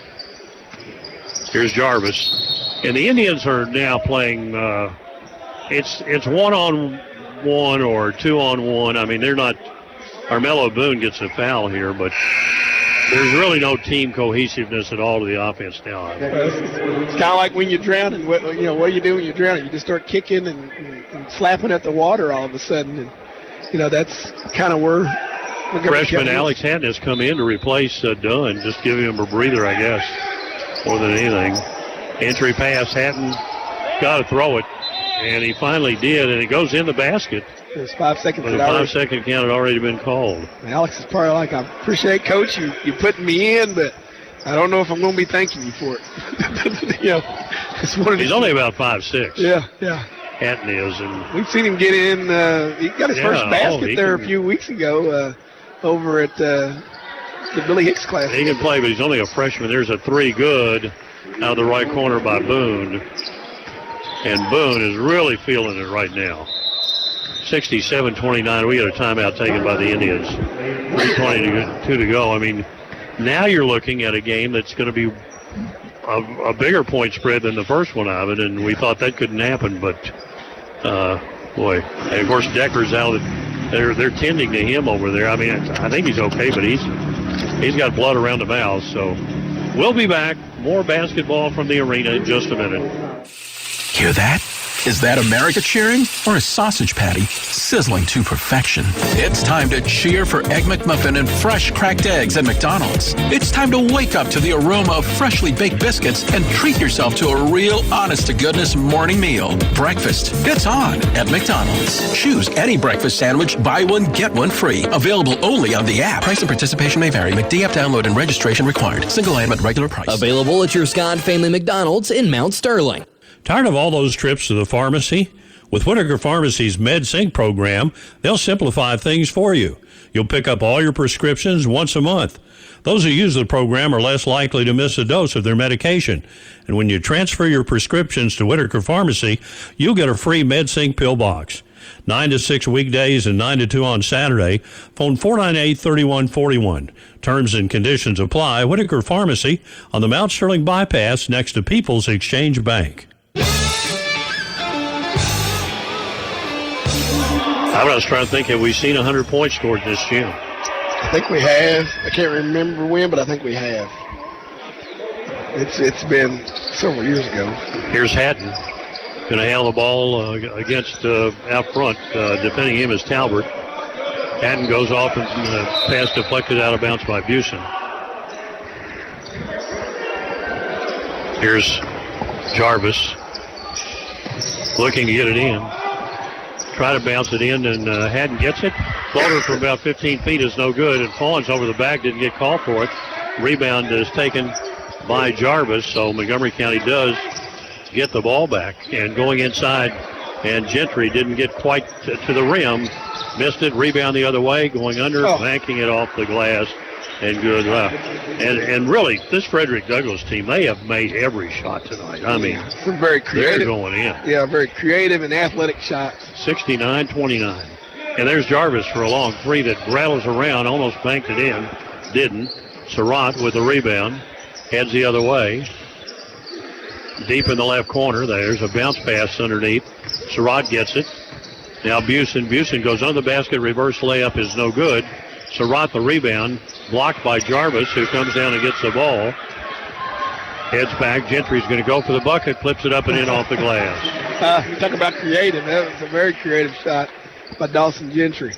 [SPEAKER 2] Here's Jarvis. And the Indians are now playing, uh, it's it's one-on-one or two-on-one. I mean, they're not, Armello Boone gets a foul here, but there's really no team cohesiveness at all to the offense now.
[SPEAKER 3] It's kind of like when you're drowning. What, you know, what do you do when you're drowning? You just start kicking and, and, and slapping at the water all of a sudden. And, you know, that's kind of where
[SPEAKER 2] freshman Alex Hatton has come in to replace uh, Dunn, just giving him a breather, I guess, more than anything. Entry pass, Hatton got to throw it, and he finally did, and it goes in the basket.
[SPEAKER 3] There's five seconds.
[SPEAKER 2] But the five-second count had already been called.
[SPEAKER 3] Alex is probably like, I appreciate, Coach, you you putting me in, but I don't know if I'm going to be thanking you for it. you know, it's one of
[SPEAKER 2] He's only about five six.
[SPEAKER 3] Yeah, yeah.
[SPEAKER 2] Hatton is, and
[SPEAKER 3] we've seen him get in. Uh, he got his
[SPEAKER 2] yeah,
[SPEAKER 3] first basket
[SPEAKER 2] oh,
[SPEAKER 3] there
[SPEAKER 2] can,
[SPEAKER 3] a few weeks ago uh, over at uh, the Billy Hicks class.
[SPEAKER 2] He can play, but he's only a freshman. There's a three good out of the right corner by Boone. And Boone is really feeling it right now. sixty-seven twenty-nine. We got a timeout taken by the Indians. three twenty-two to go. I mean, now you're looking at a game that's going to be a, a bigger point spread than the first one of it, and we thought that couldn't happen, but uh, boy. And of course, Decker's out. They're they're tending to him over there. I mean, I think he's okay, but he's he's got blood around the mouth. So we'll be back. More basketball from the arena in just a minute.
[SPEAKER 13] Hear that? Is that America cheering or a sausage patty sizzling to perfection? It's time to cheer for Egg McMuffin and fresh cracked eggs at McDonald's. It's time to wake up to the aroma of freshly baked biscuits and treat yourself to a real honest-to-goodness morning meal. Breakfast, it's on at McDonald's. Choose any breakfast sandwich, buy one, get one free. Available only on the app. Price and participation may vary. McD app download and registration required. Single item at regular price.
[SPEAKER 17] Available at your Scott Family McDonald's in Mount Sterling.
[SPEAKER 10] Tired of all those trips to the pharmacy? With Whitaker Pharmacy's MedSync program, they'll simplify things for you. You'll pick up all your prescriptions once a month. Those who use the program are less likely to miss a dose of their medication. And when you transfer your prescriptions to Whitaker Pharmacy, you'll get a free MedSync pill box. nine to six weekdays and nine to two on Saturday. Phone four nine eight, three one four one. Terms and conditions apply. Whitaker Pharmacy on the Mount Sterling Bypass next to People's Exchange Bank.
[SPEAKER 2] I was trying to think, have we seen one hundred points scored this gym?
[SPEAKER 3] I think we have. I can't remember when, but I think we have. It's It's been several years ago.
[SPEAKER 2] Here's Hatton. Going to handle the ball uh, against uh, out front. Uh, defending him is Talbert. Hatton goes off and uh, pass deflected out of bounds by Busen. Here's Jarvis looking to get it in. Try to bounce it in, and uh, Hatton gets it. Floater from about fifteen feet is no good, and Fawns over the back didn't get called for it. Rebound is taken by Jarvis, so Montgomery County does get the ball back. And going inside, and Gentry didn't get quite to, to the rim. Missed it, rebound the other way, going under, oh. banking it off the glass, and good. Uh, and and really, this Frederick Douglass team, they have made every shot tonight. I mean,
[SPEAKER 3] they're very creative.
[SPEAKER 2] They're going in.
[SPEAKER 3] Yeah, very creative and athletic shots.
[SPEAKER 2] sixty-nine twenty-nine. And there's Jarvis for a long three that rattles around, almost banked it in. Didn't. Surratt with the rebound. Heads the other way. Deep in the left corner. There's a bounce pass underneath. Surratt gets it. Now Busen. Busen goes under the basket. Reverse layup is no good. Surratt the rebound. Blocked by Jarvis, who comes down and gets the ball. Heads back. Gentry's going to go for the bucket. Flips it up and in off the glass.
[SPEAKER 3] Uh, you talk about creative. That was a very creative shot by Dawson Gentry.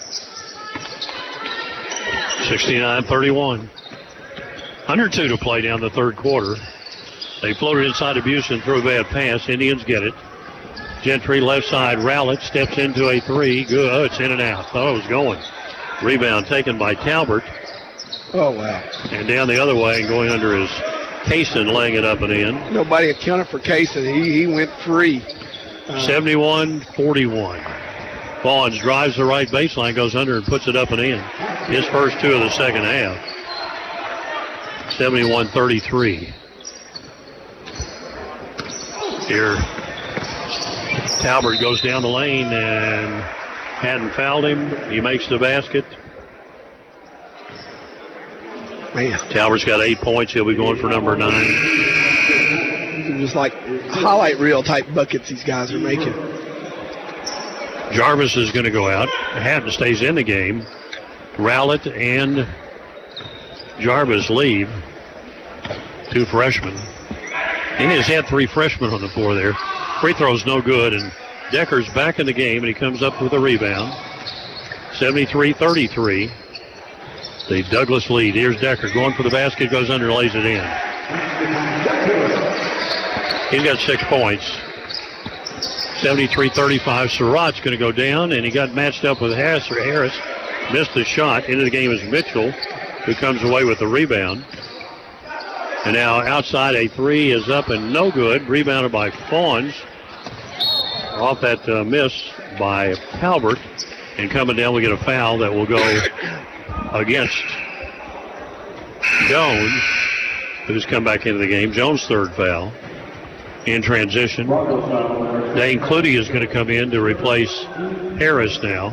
[SPEAKER 2] sixty-nine thirty-one. one hundred two to play down the third quarter. They floated inside of Busen, threw a bad pass. Indians get it. Gentry left side. Rowlett steps into a three. Good. Oh, it's in and out. Thought it was going. Rebound taken by Talbert.
[SPEAKER 3] Oh, wow.
[SPEAKER 2] And down the other way and going under his Kaysen, laying it up and in.
[SPEAKER 3] Nobody accounted for Kaysen. He, he went free.
[SPEAKER 2] Uh, seventy-one forty-one. Fawns drives the right baseline, goes under and puts it up and in. His first two of the second half. seventy-one thirty-three. Here, Talbert goes down the lane and hadn't fouled him. He makes the basket.
[SPEAKER 3] Man.
[SPEAKER 2] Talbert's got eight points. He'll be going for number nine.
[SPEAKER 3] Just like highlight reel type buckets these guys are making.
[SPEAKER 2] Jarvis is going to go out. Haddon stays in the game. Rowlett and Jarvis leave. Two freshmen. He has had three freshmen on the floor there. Free throw's no good, and Decker's back in the game, and he comes up with a rebound. seventy-three thirty-three. The Douglas lead. Here's Decker going for the basket, goes under, lays it in. He's got six points. seventy-three thirty-five. Surratt's going to go down, and he got matched up with Harris. Or Harris missed the shot. Into the game is Mitchell, who comes away with the rebound. And now outside a three is up and no good. Rebounded by Fawns. Off that uh, miss by Talbert. And coming down, we get a foul that will go against Jones, who's come back into the game. Jones' third foul in transition. Dane Clutie is going to come in to replace Harris now.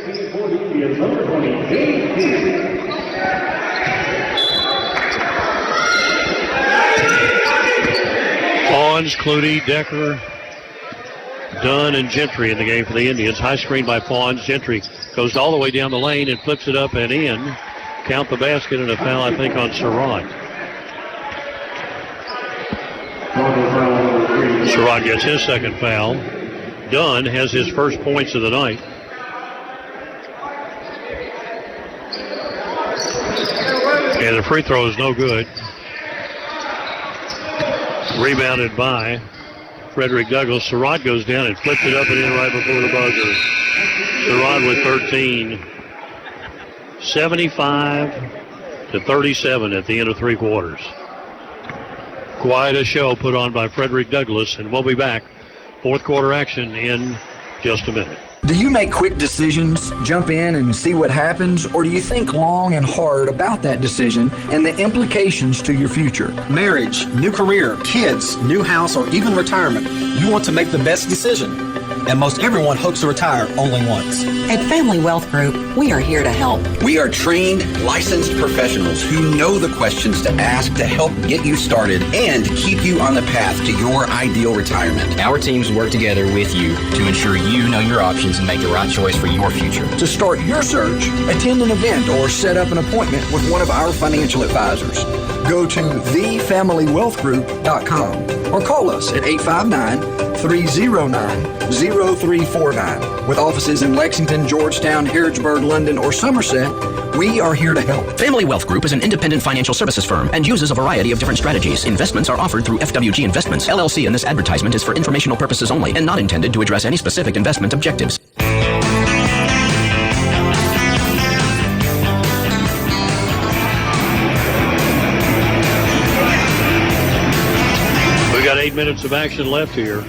[SPEAKER 2] Fawns, Clutie, Decker, Dunn, and Gentry in the game for the Indians. High screen by Fawns. Gentry goes all the way down the lane and flips it up and in. Count the basket and a foul, I think, on Surratt. Surratt gets his second foul. Dunn has his first points of the night. And the free throw is no good. Rebounded by Frederick Douglass. Surratt goes down and flips it up and in right before the buzzer. Surratt with thirteen. seventy-five to thirty-seven at the end of three quarters. Quite a show put on by Frederick Douglass, and we'll be back. Fourth quarter action in just a minute.
[SPEAKER 12] Do you make quick decisions, jump in and see what happens, or do you think long and hard about that decision and the implications to your future?
[SPEAKER 15] Marriage, new career, kids, new house, or even retirement. You want to make the best decision. And most everyone hopes to retire only once.
[SPEAKER 16] At Family Wealth Group, we are here to help.
[SPEAKER 24] We are trained, licensed professionals who know the questions to ask to help get you started and keep you on the path to your ideal retirement.
[SPEAKER 17] Our teams work together with you to ensure you know your options and make the right choice for your future.
[SPEAKER 12] To start your search, attend an event or set up an appointment with one of our financial advisors. Go to the family wealth group dot com or call us at eight five nine, three oh nine, oh three four nine. With offices in Lexington, Georgetown, Harrodsburg, London, or Somerset, we are here to help.
[SPEAKER 17] Family Wealth Group is an independent financial services firm and uses a variety of different strategies. Investments are offered through F W G Investments, L L C, and this advertisement is for informational purposes only and not intended to address any specific investment objectives.
[SPEAKER 2] got eight minutes of action left here.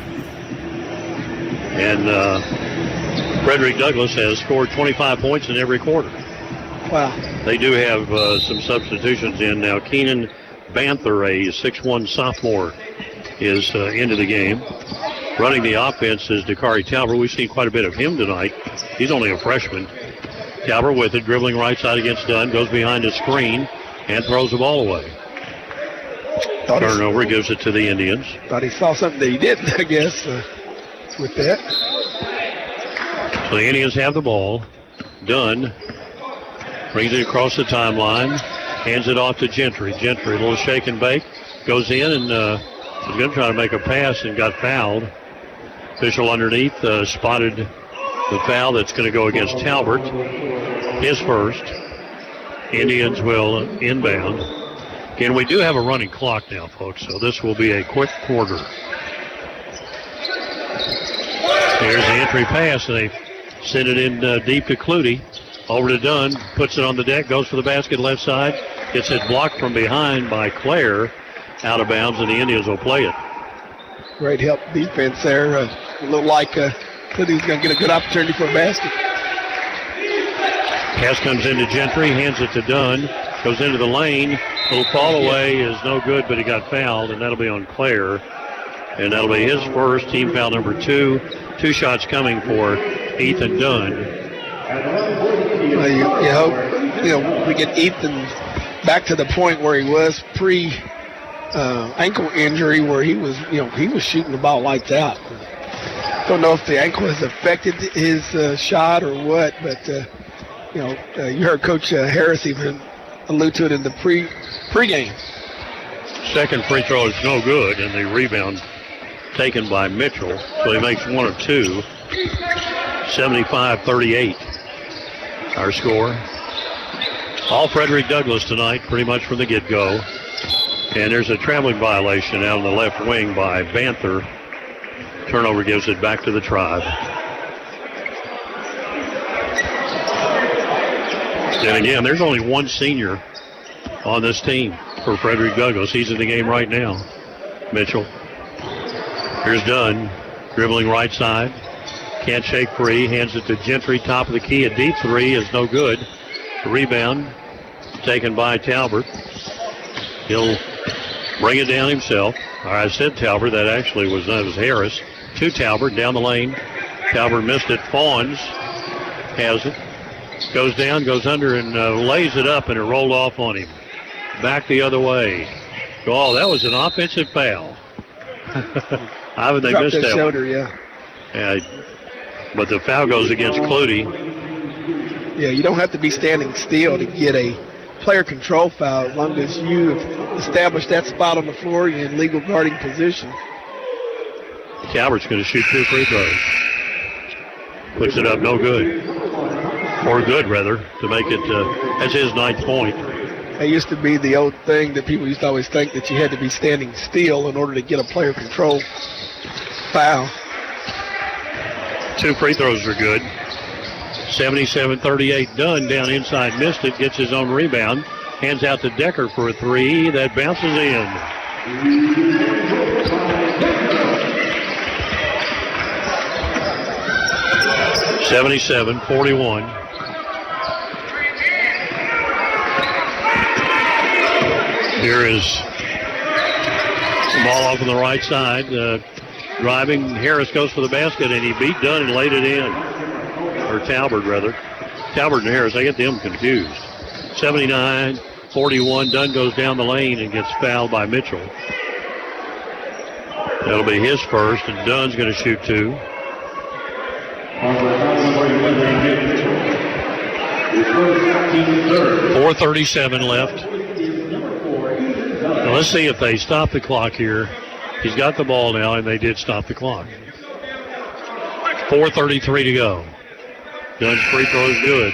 [SPEAKER 2] And uh, Frederick Douglass has scored twenty-five points in every quarter.
[SPEAKER 3] Wow.
[SPEAKER 2] They do have uh, some substitutions in now. Keenan Banther, a six one sophomore, is uh, into the game. Running the offense is Dakari Talbert. We've seen quite a bit of him tonight. He's only a freshman. Talbert with it, dribbling right side against Dunn, goes behind the screen and throws the ball away. Thought Turnover, he, gives it to the Indians.
[SPEAKER 3] Thought he saw something that he didn't, I guess, uh, with that.
[SPEAKER 2] So the Indians have the ball. Dunn brings it across the timeline, hands it off to Gentry. Gentry, a little shake and bake, goes in and uh, was going to try to make a pass and got fouled. Official underneath uh, spotted the foul that's going to go against Talbert. His first. Indians will inbound. Again, we do have a running clock now, folks, so this will be a quick quarter. Here's the entry pass, and they send it in uh, deep to Clutie. Over to Dunn, puts it on the deck, goes for the basket left side. Gets it blocked from behind by Clare. Out of bounds, and the Indians will play it.
[SPEAKER 3] Great help defense there. Uh, it looked like uh, Clutie's going to get a good opportunity for a basket.
[SPEAKER 2] Pass comes into Gentry, hands it to Dunn, goes into the lane. Little fall away is no good, but he got fouled, and that'll be on Clare. And that'll be his first, team foul number two. Two shots coming for Ethan Dunn.
[SPEAKER 3] Well, you, you hope you know, we get Ethan back to the point where he was pre uh, ankle injury, where he was, you know, he was shooting the ball lights out. Don't know if the ankle has affected his uh, shot or what, but uh, you know, uh, you heard Coach uh, Harris even allude to it in the pre pregame.
[SPEAKER 2] Second free throw is no good, and the rebound taken by Mitchell, so he makes one of two. seventy-five thirty-eight, our score. All Frederick Douglass tonight, pretty much from the get-go. And there's a traveling violation out on the left wing by Banther. Turnover gives it back to the Tribe. And again, there's only one senior on this team for Frederick Douglass. He's in the game right now, Mitchell. Here's Dunn, dribbling right side. Can't shake free, hands it to Gentry, top of the key. A deep three is no good. The rebound taken by Talbert. He'll bring it down himself. Or I said Talbert, that actually was, that was Harris. To Talbert, down the lane. Talbert missed it. Fawns has it. Goes down, goes under, and uh, lays it up, and it rolled off on him. Back the other way. Oh, that was an offensive foul. Ivan, they missed that
[SPEAKER 3] shoulder,
[SPEAKER 2] one.
[SPEAKER 3] yeah.
[SPEAKER 2] Yeah, but the foul goes against Clutie.
[SPEAKER 3] Yeah, you don't have to be standing still to get a player control foul. As long as you establish that spot on the floor, you're in legal guarding position.
[SPEAKER 2] Talbert's going to shoot two free throws. Puts it up, no good. Or good, rather, to make it, uh, that's his ninth point.
[SPEAKER 3] It used to be the old thing that people used to always think that you had to be standing still in order to get a player control foul.
[SPEAKER 2] Two free throws are good. seventy-seven thirty-eight, Dunn down inside, missed it, gets his own rebound, hands out to Decker for a three, that bounces in. seventy-seven forty-one. Here is the ball off on the right side. Uh, driving, Harris goes for the basket, and he beat Dunn and laid it in. Or Talbert, rather. Talbert and Harris, I get them confused. seventy-nine forty-one, Dunn goes down the lane and gets fouled by Mitchell. That'll be his first, and Dunn's going to shoot two. four thirty-seven left. Now let's see if they stop the clock here. He's got the ball now, and they did stop the clock. four thirty-three to go. Dunn's free throw is good.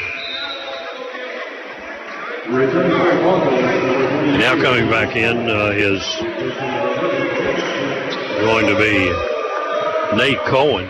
[SPEAKER 2] Now coming back in uh, is going to be Nate Cohen.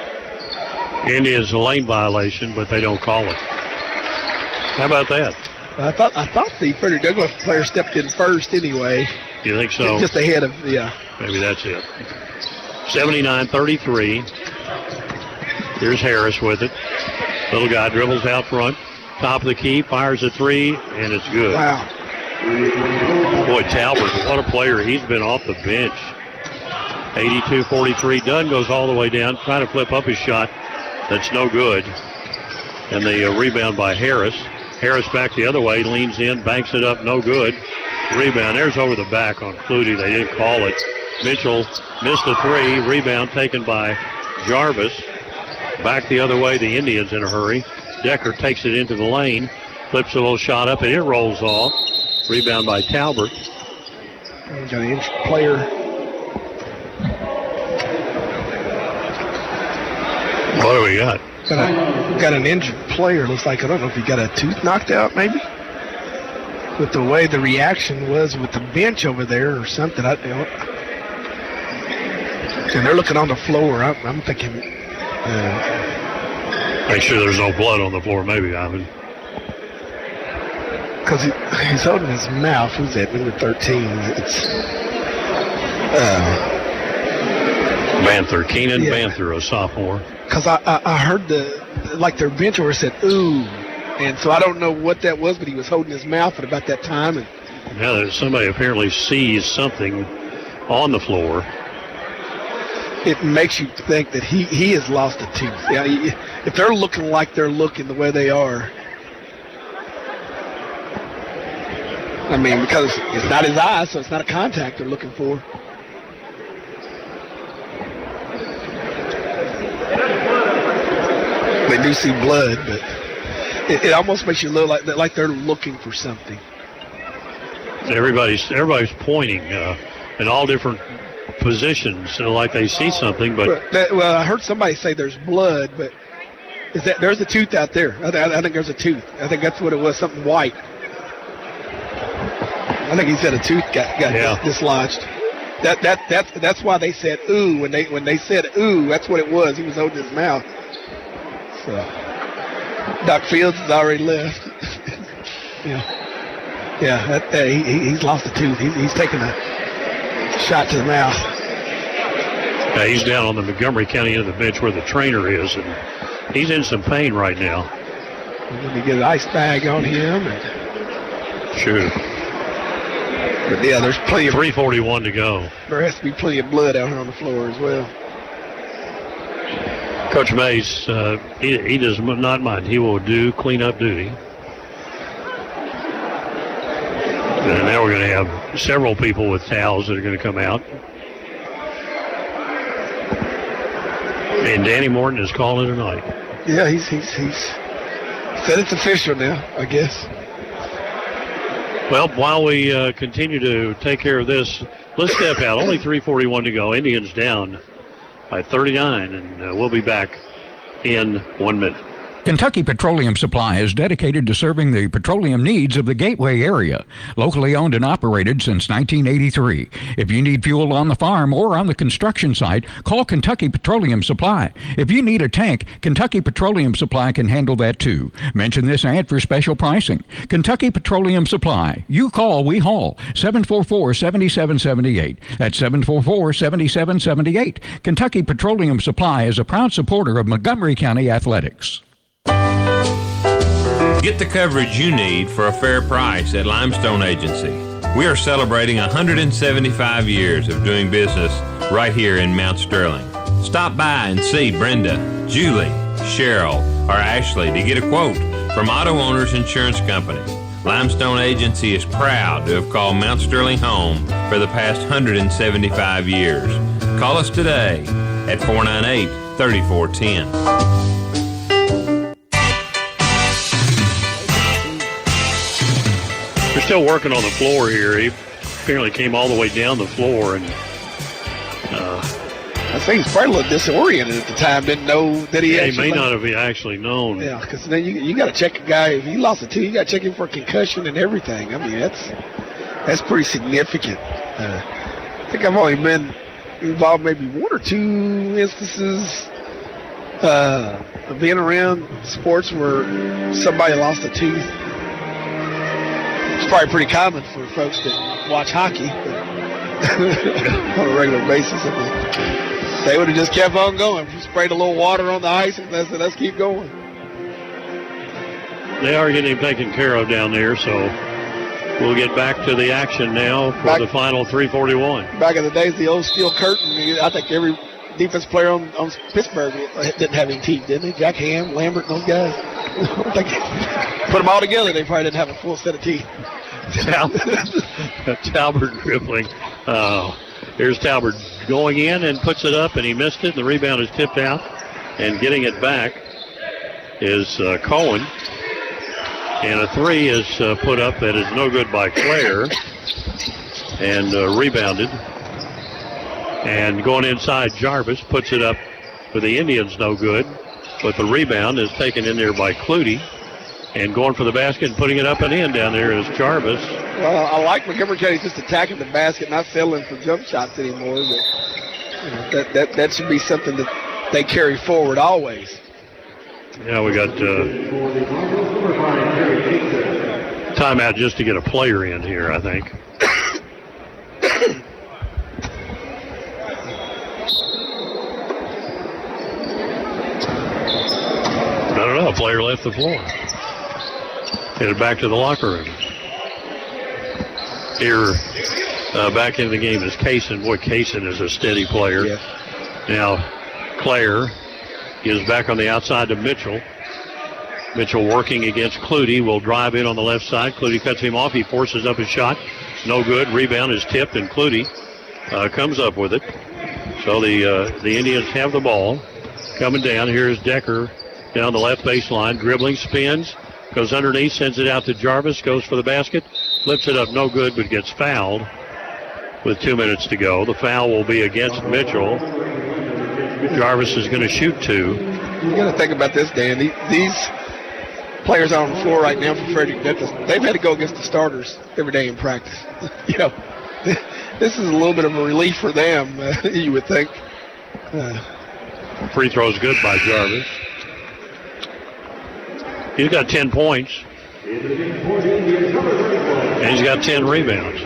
[SPEAKER 2] Indians a lane violation, but they don't call it. How about that?
[SPEAKER 3] I thought I thought the Frederick Douglass player stepped in first anyway.
[SPEAKER 2] You think so?
[SPEAKER 3] Just ahead of, yeah.
[SPEAKER 2] Maybe that's it. seventy-nine thirty-three. Here's Harris with it. Little guy dribbles out front. Top of the key, fires a three, and it's good.
[SPEAKER 3] Wow.
[SPEAKER 2] Boy, Talbert, what a player. He's been off the bench. eighty-two forty-three. Dunn goes all the way down, trying to flip up his shot. That's no good. And the uh, rebound by Harris. Harris back the other way, leans in, banks it up, no good. Rebound, there's over the back on Flutie. They didn't call it. Mitchell missed the three. Rebound taken by Jarvis. Back the other way, the Indians in a hurry. Decker takes it into the lane, flips a little shot up, and it rolls off. Rebound by Talbert.
[SPEAKER 3] Got an inch player.
[SPEAKER 2] What do we got?
[SPEAKER 3] Got, a, got an injured player. Looks like, I don't know if he got a tooth knocked out, maybe. With the way the reaction was with the bench over there or something. I, you know, and they're looking on the floor. I'm, I'm thinking. Uh,
[SPEAKER 2] Make sure there's no blood on the floor, maybe, Ivan.
[SPEAKER 3] Because he, he's holding his mouth. Who's that? Number thirteen. It's. Uh,
[SPEAKER 2] Banther. Keenan
[SPEAKER 3] yeah.
[SPEAKER 2] Banther, a sophomore.
[SPEAKER 3] Because I, I, I heard the, like their bench over said, ooh. And so I don't know what that was, but he was holding his mouth at about that time. And
[SPEAKER 2] yeah, somebody apparently sees something on the floor.
[SPEAKER 3] It makes you think that he, he has lost a tooth. Yeah, he, if they're looking like they're looking the way they are, I mean, because it's not his eye, so it's not a contact they're looking for. They do see blood, but it, it almost makes you look like like they're looking for something.
[SPEAKER 2] Everybody's everybody's pointing uh, in all different positions, you know, like they see something. But,
[SPEAKER 3] but that, well, I heard somebody say there's blood, but is that there's a tooth out there? I, th- I think there's a tooth. I think that's what it was, something white. I think he said a tooth got got
[SPEAKER 2] yeah.
[SPEAKER 3] dis- dislodged. That that that's that's why they said ooh when they when they said ooh. That's what it was. He was holding his mouth. So Doc Fields has already left. yeah, yeah. That, uh, he, he's lost a tooth. He, he's taking a shot to the mouth.
[SPEAKER 2] Yeah, he's down on the Montgomery County end of the bench where the trainer is, and he's in some pain right now.
[SPEAKER 3] Let me get an ice bag on him. And,
[SPEAKER 2] sure.
[SPEAKER 3] But yeah, there's plenty of
[SPEAKER 2] three forty-one to go.
[SPEAKER 3] There has to be plenty of blood out here on the floor as well.
[SPEAKER 2] Coach Mays, uh, he, he does not mind. He will do cleanup duty. And now we're going to have several people with towels that are going to come out. And Danny Morton is calling tonight.
[SPEAKER 3] Yeah, he's he's he's said it's official now, I guess.
[SPEAKER 2] Well, while we uh, continue to take care of this, let's step out. Only three forty-one to go. Indians down by thirty-nine, and uh, we'll be back in one minute.
[SPEAKER 8] Kentucky Petroleum Supply is dedicated to serving the petroleum needs of the Gateway area. Locally owned and operated since nineteen eighty-three. If you need fuel on the farm or on the construction site, call Kentucky Petroleum Supply. If you need a tank, Kentucky Petroleum Supply can handle that too. Mention this ad for special pricing. Kentucky Petroleum Supply. You call, we haul. seven four four, seven seven seven eight. That's seven four four, seven seven seven eight. Kentucky Petroleum Supply is a proud supporter of Montgomery County Athletics.
[SPEAKER 14] Get the coverage you need for a fair price at Limestone Agency. We are celebrating one hundred seventy-five years of doing business right here in Mount Sterling. Stop by and see Brenda, Julie, Cheryl, or Ashley to get a quote from Auto Owners Insurance Company. Limestone Agency is proud to have called Mount Sterling home for the past one hundred seventy-five years. Call us today at four nine eight, three four one zero.
[SPEAKER 2] They're still working on the floor here. He apparently came all the way down the floor, and uh,
[SPEAKER 3] I think he's probably a little disoriented at the time. Didn't know that he
[SPEAKER 2] yeah,
[SPEAKER 3] actually
[SPEAKER 2] he may not have actually known.
[SPEAKER 3] Yeah, because then you you got to check a guy. If he lost a tooth, you got to check him for a concussion and everything. I mean, that's that's pretty significant. Uh, I think I've only been involved maybe one or two instances uh, of being around sports where somebody lost a tooth. probably pretty common for folks that watch hockey on a regular basis. I mean, they would have just kept on going. Sprayed a little water on the ice and said, let's keep going.
[SPEAKER 2] They are getting taken care of down there, so we'll get back to the action now for
[SPEAKER 3] Back-
[SPEAKER 2] the final three forty-one.
[SPEAKER 3] Back in the days, the old steel curtain, I think every defense player on, on Pittsburgh didn't have any teeth, didn't they? Jack Ham, Lambert, and those guys. I think put them all together, they probably didn't have a full set of teeth.
[SPEAKER 2] Talbert dribbling. Uh, here's Talbert going in and puts it up, and he missed it. The rebound is tipped out, and getting it back is uh, Cohen. And a three is uh, put up that is no good by Claire, and uh, rebounded. And going inside, Jarvis puts it up for the Indians, no good. But the rebound is taken in there by Clutie. And going for the basket and putting it up and in down there is Jarvis.
[SPEAKER 3] Well, I like Montgomery County just attacking the basket, not settling for jump shots anymore. But, you know, that, that, that should be something that they carry forward always.
[SPEAKER 2] Yeah, we got uh, timeout just to get a player in here, I think. I don't know, a player left the floor. Headed back to the locker room. Here, uh, back in the game is Kaysen. Boy, Kaysen is a steady player.
[SPEAKER 3] Yeah.
[SPEAKER 2] Now, Claire is back on the outside to Mitchell. Mitchell working against Clutie. Will drive in on the left side. Clutie cuts him off. He forces up his shot. No good. Rebound is tipped, and Clutie uh, comes up with it. So the uh, the Indians have the ball. Coming down. Here's Decker down the left baseline. Dribbling, spins. Goes underneath, sends it out to Jarvis, goes for the basket, flips it up, no good, but gets fouled with two minutes to go. The foul will be against Mitchell. Jarvis is going to shoot two.
[SPEAKER 3] You got to think about this, Dan. These players out on the floor right now for Frederick Douglass, they've had to go against the starters every day in practice. You know, this is a little bit of a relief for them, uh, you would think. Uh,
[SPEAKER 2] Free throw is good by Jarvis. He's got ten points. And he's got ten rebounds.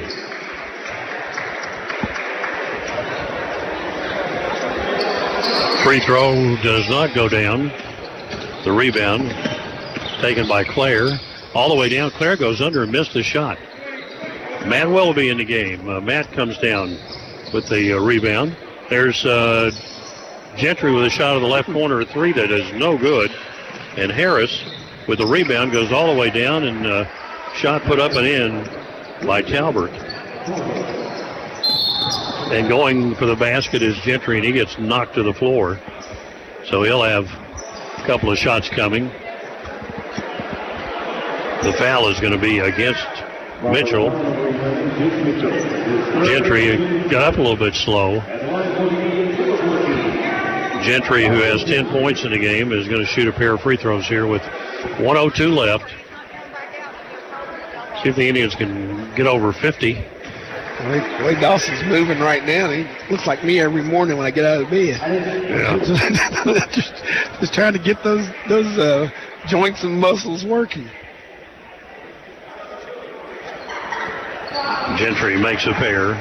[SPEAKER 2] Free throw does not go down. The rebound taken by Claire. All the way down. Claire goes under and missed the shot. Matt Willoughby in the game. Uh, Matt comes down with the uh, rebound. There's uh, Gentry with a shot of the left corner, a three that is no good. And Harris with the rebound goes all the way down, and uh, shot put up and in by Talbert. And going for the basket is Gentry, and he gets knocked to the floor. So he'll have a couple of shots coming. The foul is going to be against Mitchell. Gentry got up a little bit slow. Gentry, who has ten points in the game, is going to shoot a pair of free throws here with one oh two left. See if the Indians can get over fifty.
[SPEAKER 3] The way, the way Dawson's moving right now, he looks like me every morning when I get out of bed.
[SPEAKER 2] Yeah.
[SPEAKER 3] just, just trying to get those those uh, joints and muscles working.
[SPEAKER 2] Gentry makes a pair.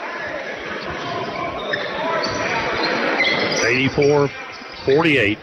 [SPEAKER 2] eighty-four forty-eight.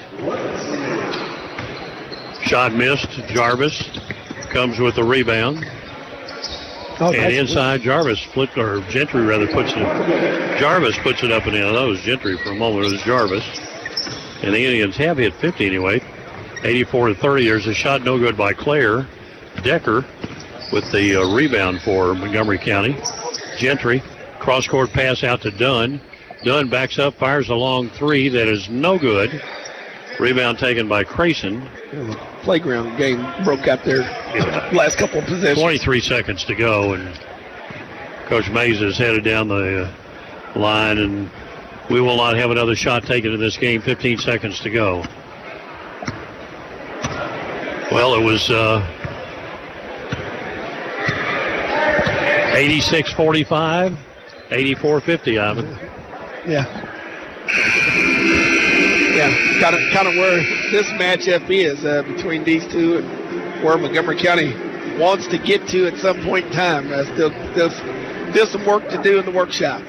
[SPEAKER 2] Shot missed. Jarvis comes with the rebound.
[SPEAKER 3] Oh,
[SPEAKER 2] and inside, Jarvis flipped, or Gentry rather puts it. Jarvis puts it up and in. That was Gentry for a moment. It was Jarvis. And the Indians have hit fifty anyway. eighty-four to thirty. There's a shot no good by Claire. Decker with the uh, rebound for Montgomery County. Gentry, cross-court pass out to Dunn. Dunn backs up, fires a long three that is no good. Rebound taken by Crayson.
[SPEAKER 3] Playground game broke out there
[SPEAKER 2] Yeah.
[SPEAKER 3] last couple of possessions.
[SPEAKER 2] twenty-three seconds to go, and Coach Mays is headed down the uh, line, and we will not have another shot taken in this game. fifteen seconds to go. Well, it was uh, eighty-six forty-five, eighty-four fifty, Ivan.
[SPEAKER 3] Yeah. Yeah, kind of kind of where this matchup is uh, between these two, and where Montgomery County wants to get to at some point in time. Uh, still, still, still some work to do in the workshop.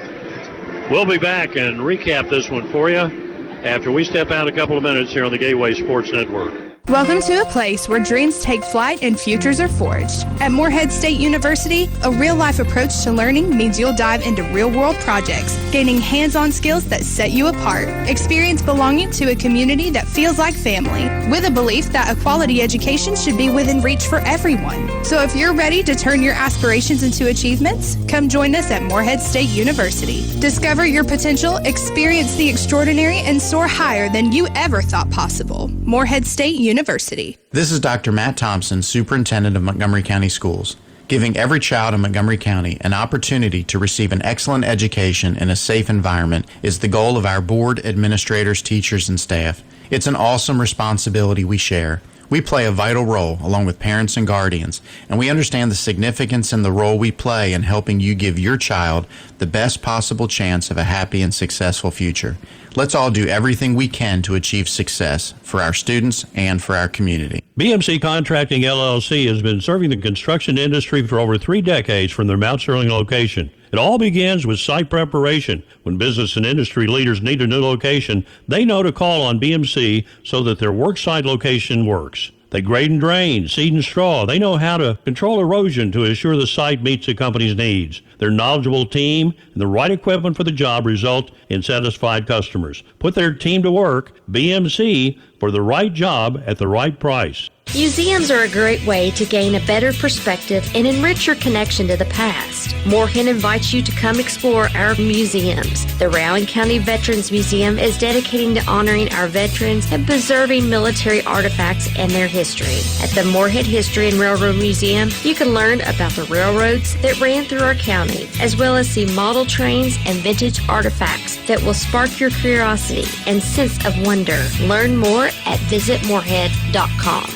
[SPEAKER 2] We'll be back and recap this one for you after we step out a couple of minutes here on the Gateway Sports Network.
[SPEAKER 18] Welcome to a place where dreams take flight and futures are forged. At Morehead State University, a real-life approach to learning means you'll dive into real-world projects, gaining hands-on skills that set you apart. Experience belonging to a community that feels like family, with a belief that a quality education should be within reach for everyone. So if you're ready to turn your aspirations into achievements, come join us at Morehead State University. Discover your potential, experience the extraordinary, and soar higher than you ever thought possible. Morehead State University. University.
[SPEAKER 19] This is Doctor Matt Thompson, Superintendent of Montgomery County Schools. Giving every child in Montgomery County an opportunity to receive an excellent education in a safe environment is the goal of our board, administrators, teachers, and staff. It's an awesome responsibility we share. We play a vital role along with parents and guardians, and we understand the significance and the role we play in helping you give your child the best possible chance of a happy and successful future. Let's all do everything we can to achieve success for our students and for our community.
[SPEAKER 10] B M C Contracting L L C has been serving the construction industry for over three decades from their Mount Sterling location. It all begins with site preparation. When business and industry leaders need a new location, they know to call on B M C so that their worksite location works. They grade and drain, seed and straw. They know how to control erosion to ensure the site meets the company's needs. Their knowledgeable team and the right equipment for the job result in satisfied customers. Put their team to work, B M C, for the right job at the right price.
[SPEAKER 20] Museums are a great way to gain a better perspective and enrich your connection to the past. Morehead invites you to come explore our museums. The Rowan County Veterans Museum is dedicating to honoring our veterans and preserving military artifacts and their history. At the Morehead History and Railroad Museum, you can learn about the railroads that ran through our county, as well as see model trains and vintage artifacts that will spark your curiosity and sense of wonder. Learn more at visit morehead dot com.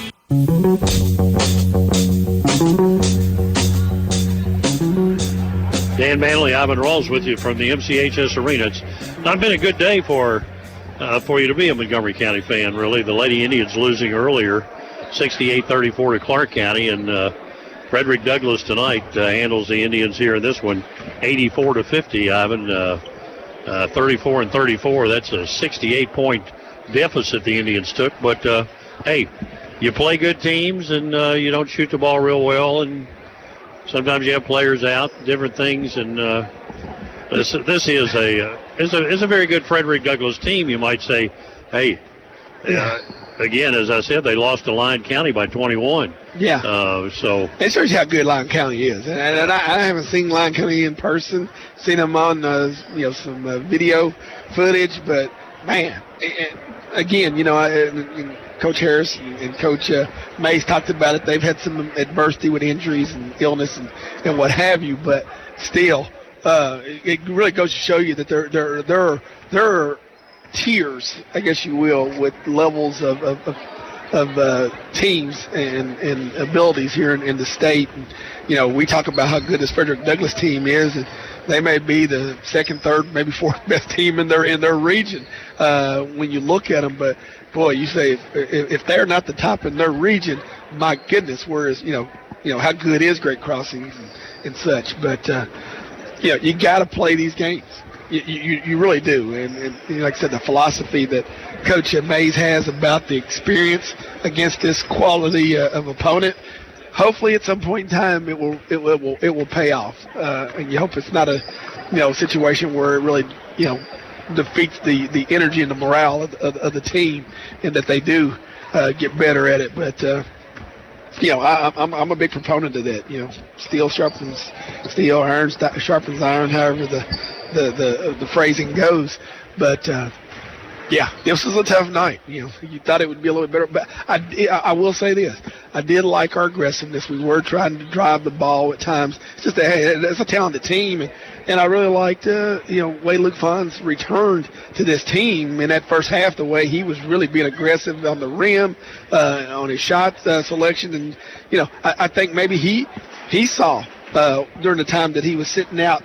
[SPEAKER 2] Dan Manley, Ivan Rawls with you from the M C H S Arena. It's not been a good day for uh, for you to be a Montgomery County fan, really. The Lady Indians losing earlier, sixty-eight thirty-four to Clark County, and uh, Frederick Douglass tonight uh, handles the Indians here in this one, eighty-four to fifty, Ivan. Uh, uh, thirty-four and thirty-four, that's a sixty-eight point deficit the Indians took, but uh, hey, you play good teams and uh, you don't shoot the ball real well, and sometimes you have players out, different things, and uh, this this is a uh, is a is a very good Frederick Douglass team. You might say, hey, uh, again, as I said, they lost to Lyon County by twenty-one.
[SPEAKER 3] Yeah.
[SPEAKER 2] Uh, so
[SPEAKER 3] it shows you how good Lyon County is, and, and I, I haven't seen Lyon County in person, seen them on uh, you know some uh, video footage, but man, it, again, you know, I, and Coach Harris and, and Coach uh, Mays talked about it. They've had some adversity with injuries and illness and, and what have you, but still, uh, it, it really goes to show you that there there there are, there are tiers, I guess you will, with levels of of, of, of uh, teams and, and abilities here in, in the state. And, you know, we talk about how good this Frederick Douglass team is, and they may be the second, third, maybe fourth best team in their in their region uh, when you look at them. But boy, you say if, if, if they're not the top in their region, my goodness, whereas you know, you know how good is Great Crossings and, and such. But uh, you know, you got to play these games. You, you, you really do. And, and you know, like I said, the philosophy that Coach Mays has about the experience against this quality uh, of opponent. Hopefully, at some point in time, it will it will it will, it will pay off. Uh, and you hope it's not a you know situation where it really you know defeats the, the energy and the morale of, of, of the team, and that they do uh, get better at it. But uh, you know, I, I'm I'm a big proponent of that. You know, steel sharpens steel, iron sharpens iron, however the the the, the phrasing goes. But uh, yeah, this was a tough night. You know, you thought it would be a little bit better, but I, I will say this: I did like our aggressiveness. We were trying to drive the ball at times. It's just that, hey, that's a talented team, and, and I really liked uh, you know way Luke Fonz returned to this team in that first half. The way he was really being aggressive on the rim, uh, on his shot uh, selection, and you know I, I think maybe he he saw uh, during the time that he was sitting out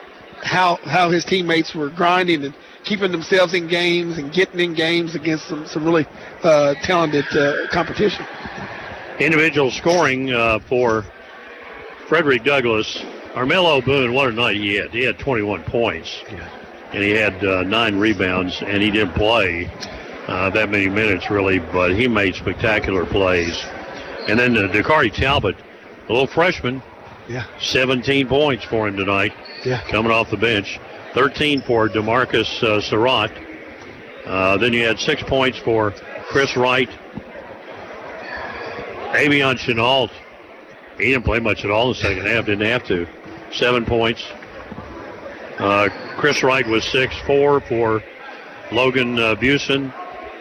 [SPEAKER 3] how how his teammates were grinding and keeping themselves in games and getting in games against some, some really uh, talented uh, competition.
[SPEAKER 2] Individual scoring uh, for Frederick Douglass. Armello Boone, what a night he had. He had twenty-one points. Yeah. And he had uh, nine rebounds, and he didn't play uh, that many minutes, really, but he made spectacular plays. And then uh, Dakari Talbot, a little freshman,
[SPEAKER 4] yeah,
[SPEAKER 2] seventeen points for him tonight,
[SPEAKER 4] yeah,
[SPEAKER 2] coming off the bench. thirteen for DeMarcus uh, Surratt. Uh, then you had six points for Chris Wright. Avion Chenault, he didn't play much at all in the second half, didn't have to. Seven points. Uh, Chris Wright was six, four for Logan uh, Busen.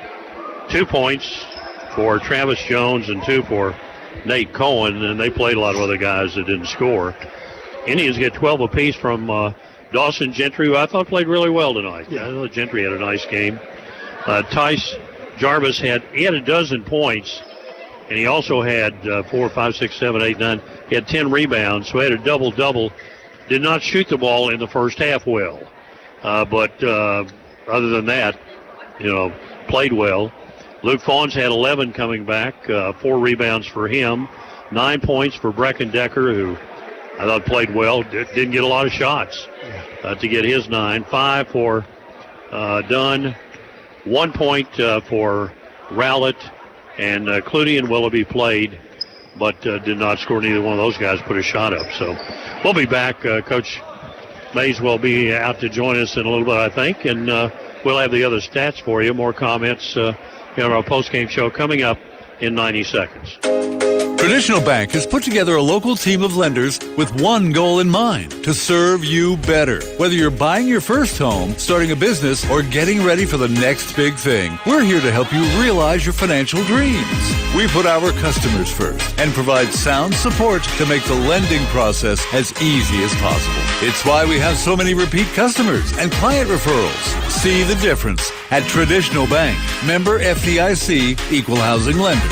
[SPEAKER 2] Two points for Travis Jones and two for Nate Cohen, and they played a lot of other guys that didn't score. Indians get twelve apiece from uh, Dawson Gentry, who I thought played really well tonight. Yeah. I thought Gentry had a nice game. Uh, Tice Jarvis had he had a dozen points, and he also had uh, four, five, six, seven, eight, nine. He had ten rebounds, so he had a double-double. Did not shoot the ball in the first half well, uh, but uh, other than that, you know, played well. Luke Fawns had eleven coming back, uh, four rebounds for him, nine points for Brecken Decker, who I thought played well, did, didn't get a lot of shots uh, to get his nine. Five for uh, Dunn, one point uh, for Rowlett, and uh, Clooney and Willoughby played, but uh, did not score. Neither one of those guys put a shot up. So we'll be back. Uh, Coach Mays will be out to join us in a little bit, I think, and uh, we'll have the other stats for you, more comments uh, in our post-game show coming up in ninety seconds.
[SPEAKER 5] Traditional Bank has put together a local team of lenders with one goal in mind, to serve you better. Whether you're buying your first home, starting a business, or getting ready for the next big thing, we're here to help you realize your financial dreams. We put our customers first and provide sound support to make the lending process as easy as possible. It's why we have so many repeat customers and client referrals. See the difference at Traditional Bank. Member F D I C, Equal Housing Lender.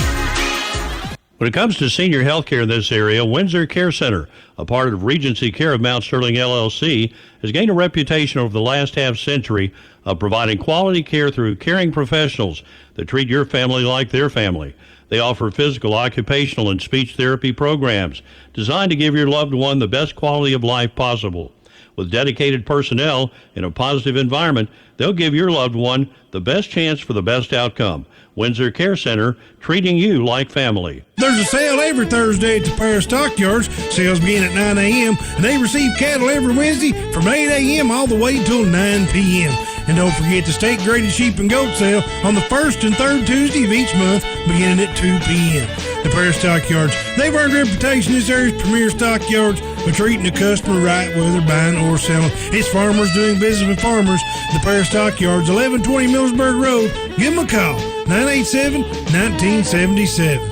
[SPEAKER 10] When it comes to senior health care in this area, Windsor Care Center, a part of Regency Care of Mount Sterling L L C, has gained a reputation over the last half century of providing quality care through caring professionals that treat your family like their family. They offer physical, occupational, and speech therapy programs designed to give your loved one the best quality of life possible. With dedicated personnel in a positive environment, they'll give your loved one the best chance for the best outcome. Windsor Care Center, treating you like family.
[SPEAKER 9] There's a sale every Thursday at the Paris Stockyards. Sales begin at nine a.m. and they receive cattle every Wednesday from eight a.m. all the way until nine p.m. And don't forget the state graded sheep and goat sale on the first and third Tuesday of each month beginning at two p.m. The Paris Stockyards, they've earned a reputation as this area's premier stockyards for treating the customer right, whether buying or selling. It's farmers doing business with farmers. The Paris Stockyards, eleven twenty Millsburg Road. Give them a call, nine eight seven, one nine seven seven.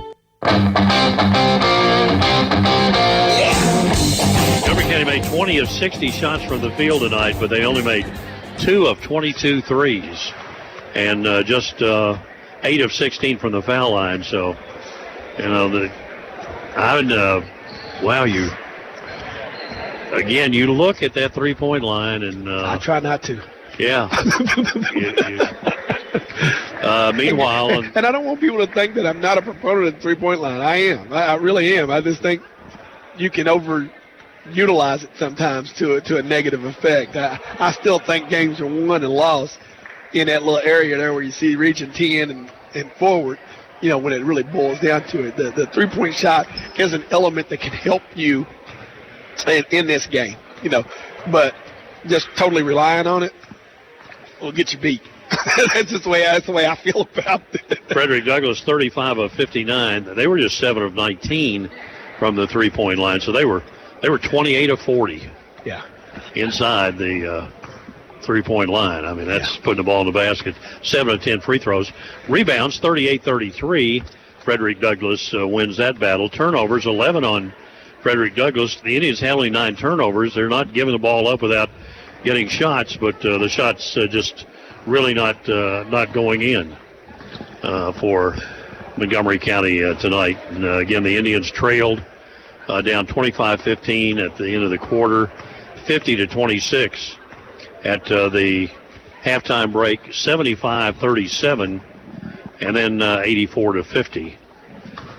[SPEAKER 2] Montgomery County made twenty of sixty shots from the field tonight, but they only made two of twenty-two threes, and uh, just uh, eight of sixteen from the foul line. So, you know, the I would, uh, wow, you again. You look at that three-point line, and uh,
[SPEAKER 4] I try not to.
[SPEAKER 2] Yeah. you, you, uh, meanwhile,
[SPEAKER 4] and, and I don't want people to think that I'm not a proponent of the three-point line. I am. I, I really am. I just think you can overutilize it sometimes to a, to a negative effect. I, I still think games are won and lost in that little area there where you see reaching ten and, and forward, you know, when it really boils down to it. The, the three-point shot is an element that can help you in, in this game, you know, but just totally relying on it will get you beat. That's just the way that's the way I feel about it.
[SPEAKER 2] Frederick Douglass, thirty-five of fifty-nine. They were just seven of nineteen from the three-point line, so they were they were twenty-eight of forty.
[SPEAKER 4] Yeah.
[SPEAKER 2] Inside the uh, three-point line. I mean, that's yeah. putting the ball in the basket. Seven of ten free throws. Rebounds, thirty-eight thirty-three. Frederick Douglass uh, wins that battle. Turnovers, eleven on Frederick Douglass. The Indians handling nine turnovers. They're not giving the ball up without getting shots, but uh, the shots uh, just really not uh, not going in uh, for Montgomery County uh, tonight. And, uh, again, the Indians trailed uh, down twenty-five fifteen at the end of the quarter, fifty to twenty-six at uh, the halftime break, seventy-five thirty-seven, and then uh, eighty-four to fifty.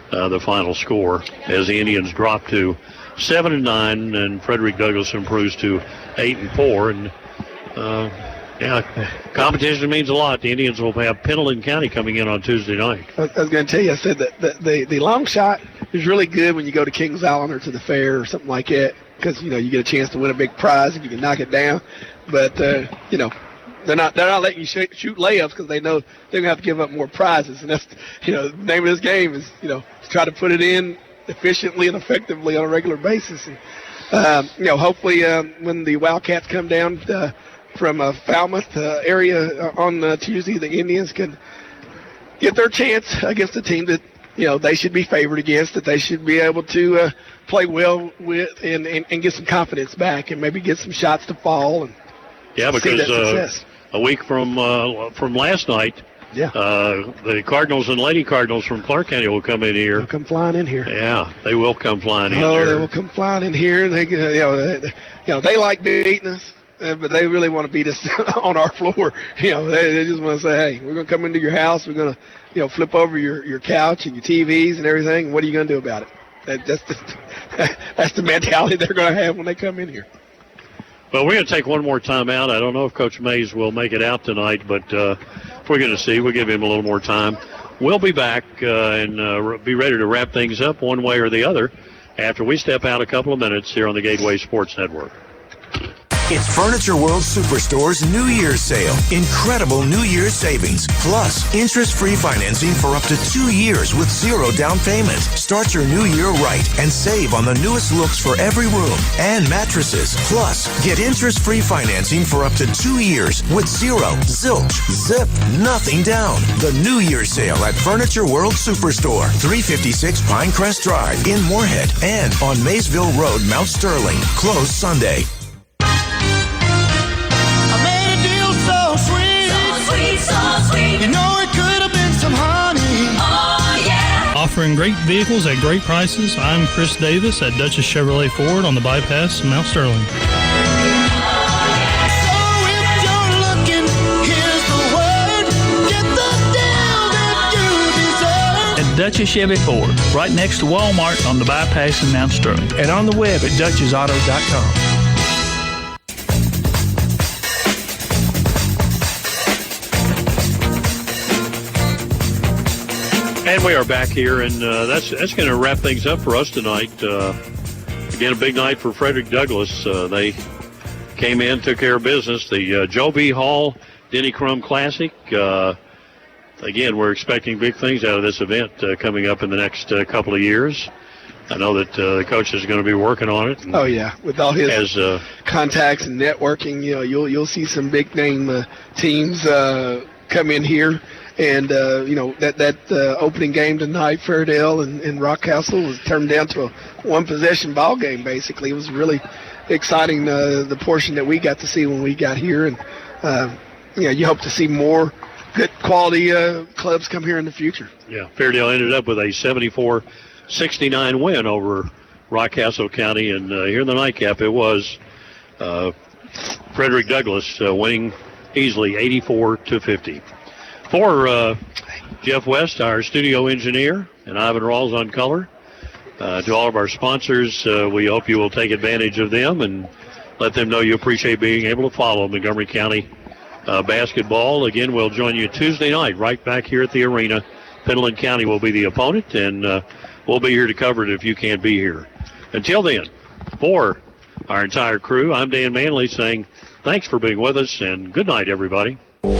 [SPEAKER 2] uh, the final score as the Indians drop to seven and nine, and Frederick Douglass improves to eight and four. And uh, yeah, competition means a lot. The Indians will have Pendleton County coming in on Tuesday night.
[SPEAKER 4] I was going to tell you, I said that the, the the long shot is really good when you go to Kings Island or to the fair or something like that, because you know you get a chance to win a big prize and you can knock it down. But uh, you know. They're not. They're not letting you sh- shoot layups because they know they're gonna have to give up more prizes, and that's, you know, the name of this game is, you know, to try to put it in efficiently and effectively on a regular basis. And um, you know, hopefully um, when the Wildcats come down uh, from uh, Falmouth uh, area on uh, Tuesday, the Indians can get their chance against a team that, you know, they should be favored against, that they should be able to uh, play well with and, and, and get some confidence back and maybe get some shots to fall. And
[SPEAKER 2] yeah,
[SPEAKER 4] see
[SPEAKER 2] because.
[SPEAKER 4] that
[SPEAKER 2] Uh,
[SPEAKER 4] success.
[SPEAKER 2] A week from uh, from last night,
[SPEAKER 4] yeah.
[SPEAKER 2] uh, the Cardinals and Lady Cardinals from Clark County will come in here.
[SPEAKER 4] They'll come flying in here.
[SPEAKER 2] Yeah, they will come flying in
[SPEAKER 4] Oh,
[SPEAKER 2] here.
[SPEAKER 4] they will come flying in here, and they, you know, they, you know, they like beating us, uh, but they really want to beat us on our floor. You know, they, they just want to say, hey, we're going to come into your house, we're going to, you know, flip over your, your couch and your T Vs and everything. And what are you going to do about it? That, that's the that's the mentality they're going to have when they come in here.
[SPEAKER 2] Well, we're going to take one more time out. I don't know if Coach Mays will make it out tonight, but uh, we're going to see. We'll give him a little more time. We'll be back uh, and uh, be ready to wrap things up one way or the other after we step out a couple of minutes here on the Gateway Sports Network.
[SPEAKER 1] It's Furniture World Superstore's New Year's sale. Incredible New Year's savings. Plus, interest-free financing for up to two years with zero down payment. Start your new year right and save on the newest looks for every room and mattresses. Plus, get interest-free financing for up to two years with zero, zilch, zip, nothing down. The New Year's sale at Furniture World Superstore, three fifty-six Pinecrest Drive in Moorhead and on Maysville Road, Mount Sterling. Closed Sunday.
[SPEAKER 6] You know it could have been some honey. Oh, yeah.
[SPEAKER 21] Offering great vehicles at great prices, I'm Chris Davis at Dutchess Chevrolet Ford on the bypass in Mount Sterling.
[SPEAKER 6] So if you're looking, here's the word. Get the deal that you deserve.
[SPEAKER 22] At Dutchess Chevy Ford, right next to Walmart on the bypass in Mount Sterling.
[SPEAKER 25] And on the web at Dutchess Auto dot com.
[SPEAKER 2] And we are back here, and uh, that's that's going to wrap things up for us tonight. Uh, again, a big night for Frederick Douglass. Uh, they came in, took care of business. The uh, Joe B. Hall Denny Crum Classic. Uh, again, we're expecting big things out of this event uh, coming up in the next uh, couple of years. I know that uh, the coach is going to be working on it.
[SPEAKER 4] Oh yeah, with all his
[SPEAKER 2] as, uh,
[SPEAKER 4] contacts and networking, you know, you'll you'll see some big name uh, teams uh, come in here. And, uh, you know, that, that uh, opening game tonight, Fairdale and, and Rockcastle, was turned down to a one-possession ball game, basically. It was really exciting, uh, the portion that we got to see when we got here. And, uh, you know, you hope to see more good quality uh, clubs come here in the future.
[SPEAKER 2] Yeah, Fairdale ended up with a seventy-four sixty-nine win over Rockcastle County. And uh, here in the nightcap, it was uh, Frederick Douglass uh, winning easily eighty-four to fifty. For uh, Jeff West, our studio engineer, and Ivan Rawls on color, uh, to all of our sponsors, uh, we hope you will take advantage of them and let them know you appreciate being able to follow Montgomery County uh, basketball. Again, we'll join you Tuesday night right back here at the arena. Pendleton County will be the opponent, and uh, we'll be here to cover it if you can't be here. Until then, for our entire crew, I'm Dan Manley saying thanks for being with us, and good night, everybody.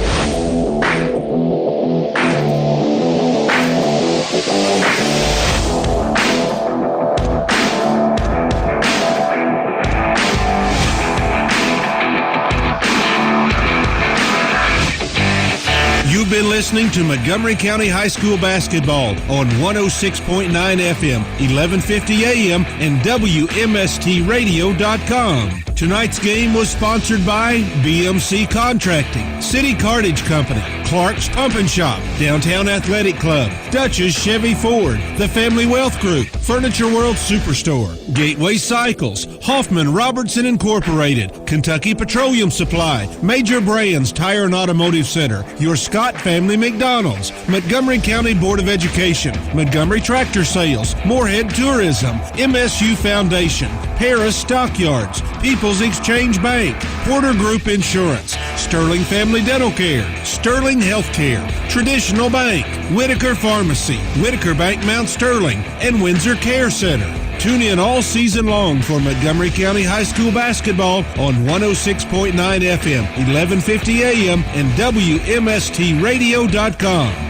[SPEAKER 26] You've been listening to Montgomery County High School basketball on one oh six point nine F M, eleven fifty A M, and W M S T radio dot com. Tonight's game was sponsored by B M C Contracting, City Cartage Company, Clark's Pump and Shop, Downtown Athletic Club, Dutch's Chevy Ford, The Family Wealth Group, Furniture World Superstore, Gateway Cycles, Hoffman Robertson Incorporated, Kentucky Petroleum Supply, Major Brands Tire and Automotive Center, your Scott Family McDonald's, Montgomery County Board of Education, Montgomery Tractor Sales, Moorhead Tourism, M S U Foundation, Harris Stockyards, People's Exchange Bank, Porter Group Insurance, Sterling Family Dental Care, Sterling Healthcare, Traditional Bank, Whitaker Pharmacy, Whitaker Bank Mount Sterling, and Windsor Care Center. Tune in all season long for Montgomery County High School basketball on one oh six point nine F M, eleven fifty A M, and W M S T radio dot com.